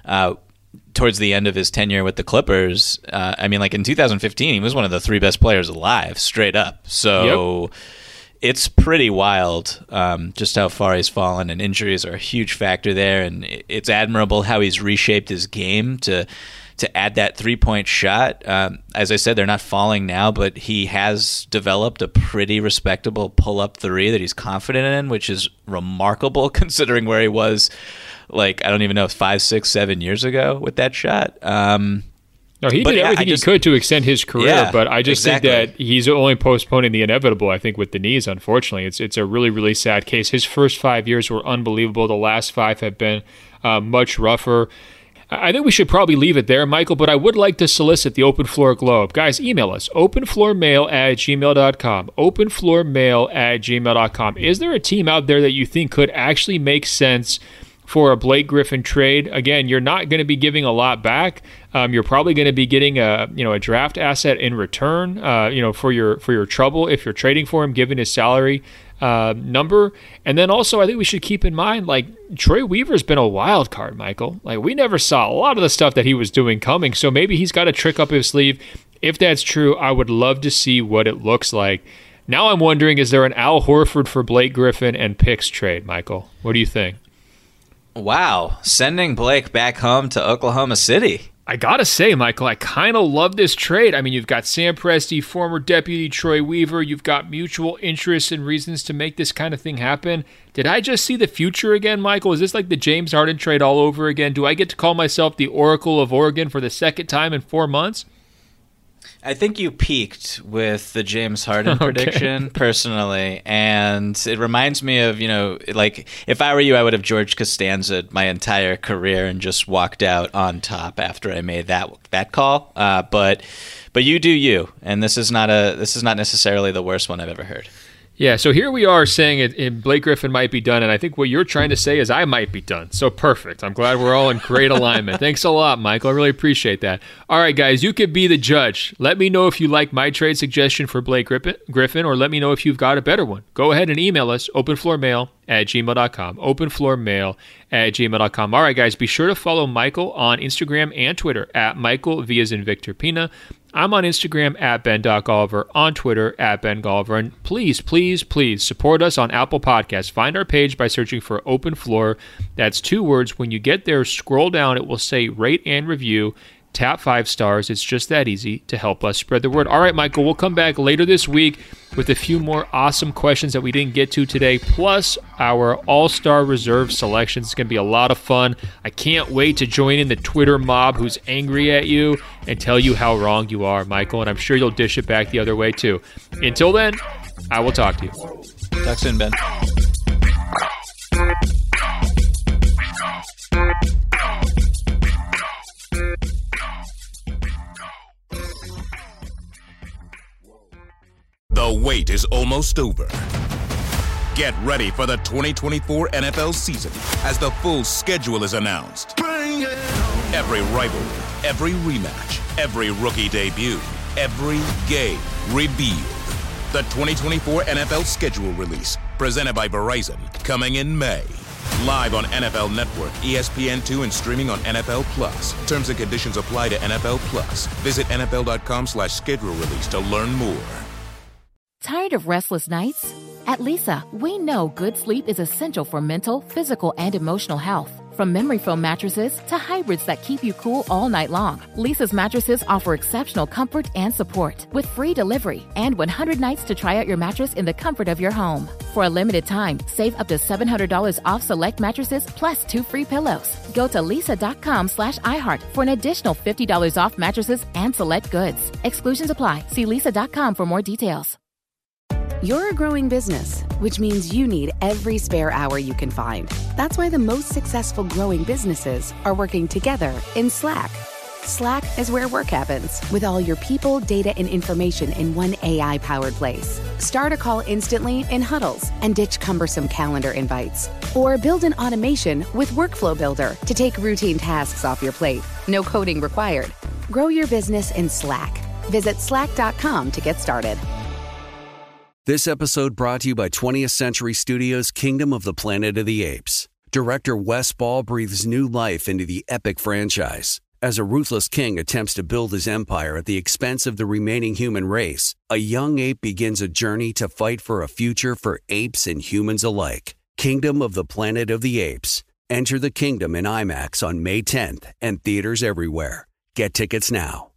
towards the end of his tenure with the Clippers. I mean, like in 2015, he was one of the 3 best players alive, straight up. So It's pretty wild just how far he's fallen, and injuries are a huge factor there. And it's admirable how he's reshaped his game to add that 3-point shot. As I said, they're not falling now, but he has developed a pretty respectable pull-up 3 that he's confident in, which is remarkable considering where he was, like, I don't even know, 5, 6, 7 years ago with that shot. No, he did everything he could to extend his career, but I just think that he's only postponing the inevitable, I think, with the knees, unfortunately. It's a really, really sad case. His first 5 years were unbelievable. The last 5 have been much rougher. I think we should probably leave it there, Michael, but I would like to solicit the Open Floor Globe. Guys, email us, openfloormail@gmail.com, openfloormail@gmail.com. Is there a team out there that you think could actually make sense for a Blake Griffin trade? Again, you're not going to be giving a lot back. You're probably going to be getting a draft asset in return, for your trouble if you're trading for him, given his salary number. And then also, I think we should keep in mind, like, Troy Weaver's been a wild card, Michael. Like, we never saw a lot of the stuff that he was doing coming, so maybe he's got a trick up his sleeve. If that's true, I would love to see what it looks like. Now I'm wondering, is there an Al Horford for Blake Griffin and picks trade, Michael? What do you think? Wow, sending Blake back home to Oklahoma City. I gotta say, Michael, I kind of love this trade. I mean, you've got Sam Presti, former deputy Troy Weaver. You've got mutual interests and reasons to make this kind of thing happen. Did I just see the future again, Michael? Is this like the James Harden trade all over again? Do I get to call myself the Oracle of Oregon for the second time in 4 months? I think you peaked with the James Harden prediction, personally, and it reminds me of, like, if I were you, I would have George Costanza my entire career and just walked out on top after I made that call. But you do you, and this is not necessarily the worst one I've ever heard. Yeah, so here we are saying Blake Griffin might be done, and I think what you're trying to say is I might be done. So perfect. I'm glad we're all in great alignment. Thanks a lot, Michael. I really appreciate that. All right, guys, you could be the judge. Let me know if you like my trade suggestion for Blake Griffin, or let me know if you've got a better one. Go ahead and email us, openfloormail@gmail.com, openfloormail@gmail.com. All right, guys, be sure to follow Michael on Instagram and Twitter, @Michael V as in Victor Pina. I'm on Instagram @Ben.Golliver, on Twitter @BenGolliver, and please, please, please support us on Apple Podcasts. Find our page by searching for Open Floor. That's 2 words. When you get there, scroll down. It will say rate and review. Tap 5 stars. It's just that easy to help us spread the word. All right, Michael, we'll come back later this week with a few more awesome questions that we didn't get to today, plus our All-Star Reserve selections. It's going to be a lot of fun. I can't wait to join in the Twitter mob who's angry at you and tell you how wrong you are, Michael, and I'm sure you'll dish it back the other way, too. Until then, I will talk to you. Talk soon, Ben. The wait is almost over. Get ready for the 2024 NFL season as the full schedule is announced. Every rivalry, every rematch, every rookie debut, every game revealed. The 2024 NFL schedule release, presented by Verizon, coming in May. Live on NFL Network, ESPN2, and streaming on NFL Plus. Terms and conditions apply to NFL Plus. Visit NFL.com/schedule release to learn more. Tired of restless nights? At Leesa, we know good sleep is essential for mental, physical, and emotional health. From memory foam mattresses to hybrids that keep you cool all night long, Leesa's mattresses offer exceptional comfort and support with free delivery and 100 nights to try out your mattress in the comfort of your home. For a limited time, save up to $700 off select mattresses plus 2 free pillows. Go to leesa.com/iHeart for an additional $50 off mattresses and select goods. Exclusions apply. See leesa.com for more details. You're a growing business, which means you need every spare hour you can find. That's why the most successful growing businesses are working together in Slack. Slack is where work happens, with all your people, data, and information in one AI-powered place. Start a call instantly in huddles and ditch cumbersome calendar invites. Or build an automation with Workflow Builder to take routine tasks off your plate. No coding required. Grow your business in Slack. Visit slack.com to get started. This episode brought to you by 20th Century Studios' Kingdom of the Planet of the Apes. Director Wes Ball breathes new life into the epic franchise. As a ruthless king attempts to build his empire at the expense of the remaining human race, a young ape begins a journey to fight for a future for apes and humans alike. Kingdom of the Planet of the Apes. Enter the kingdom in IMAX on May 10th and theaters everywhere. Get tickets now.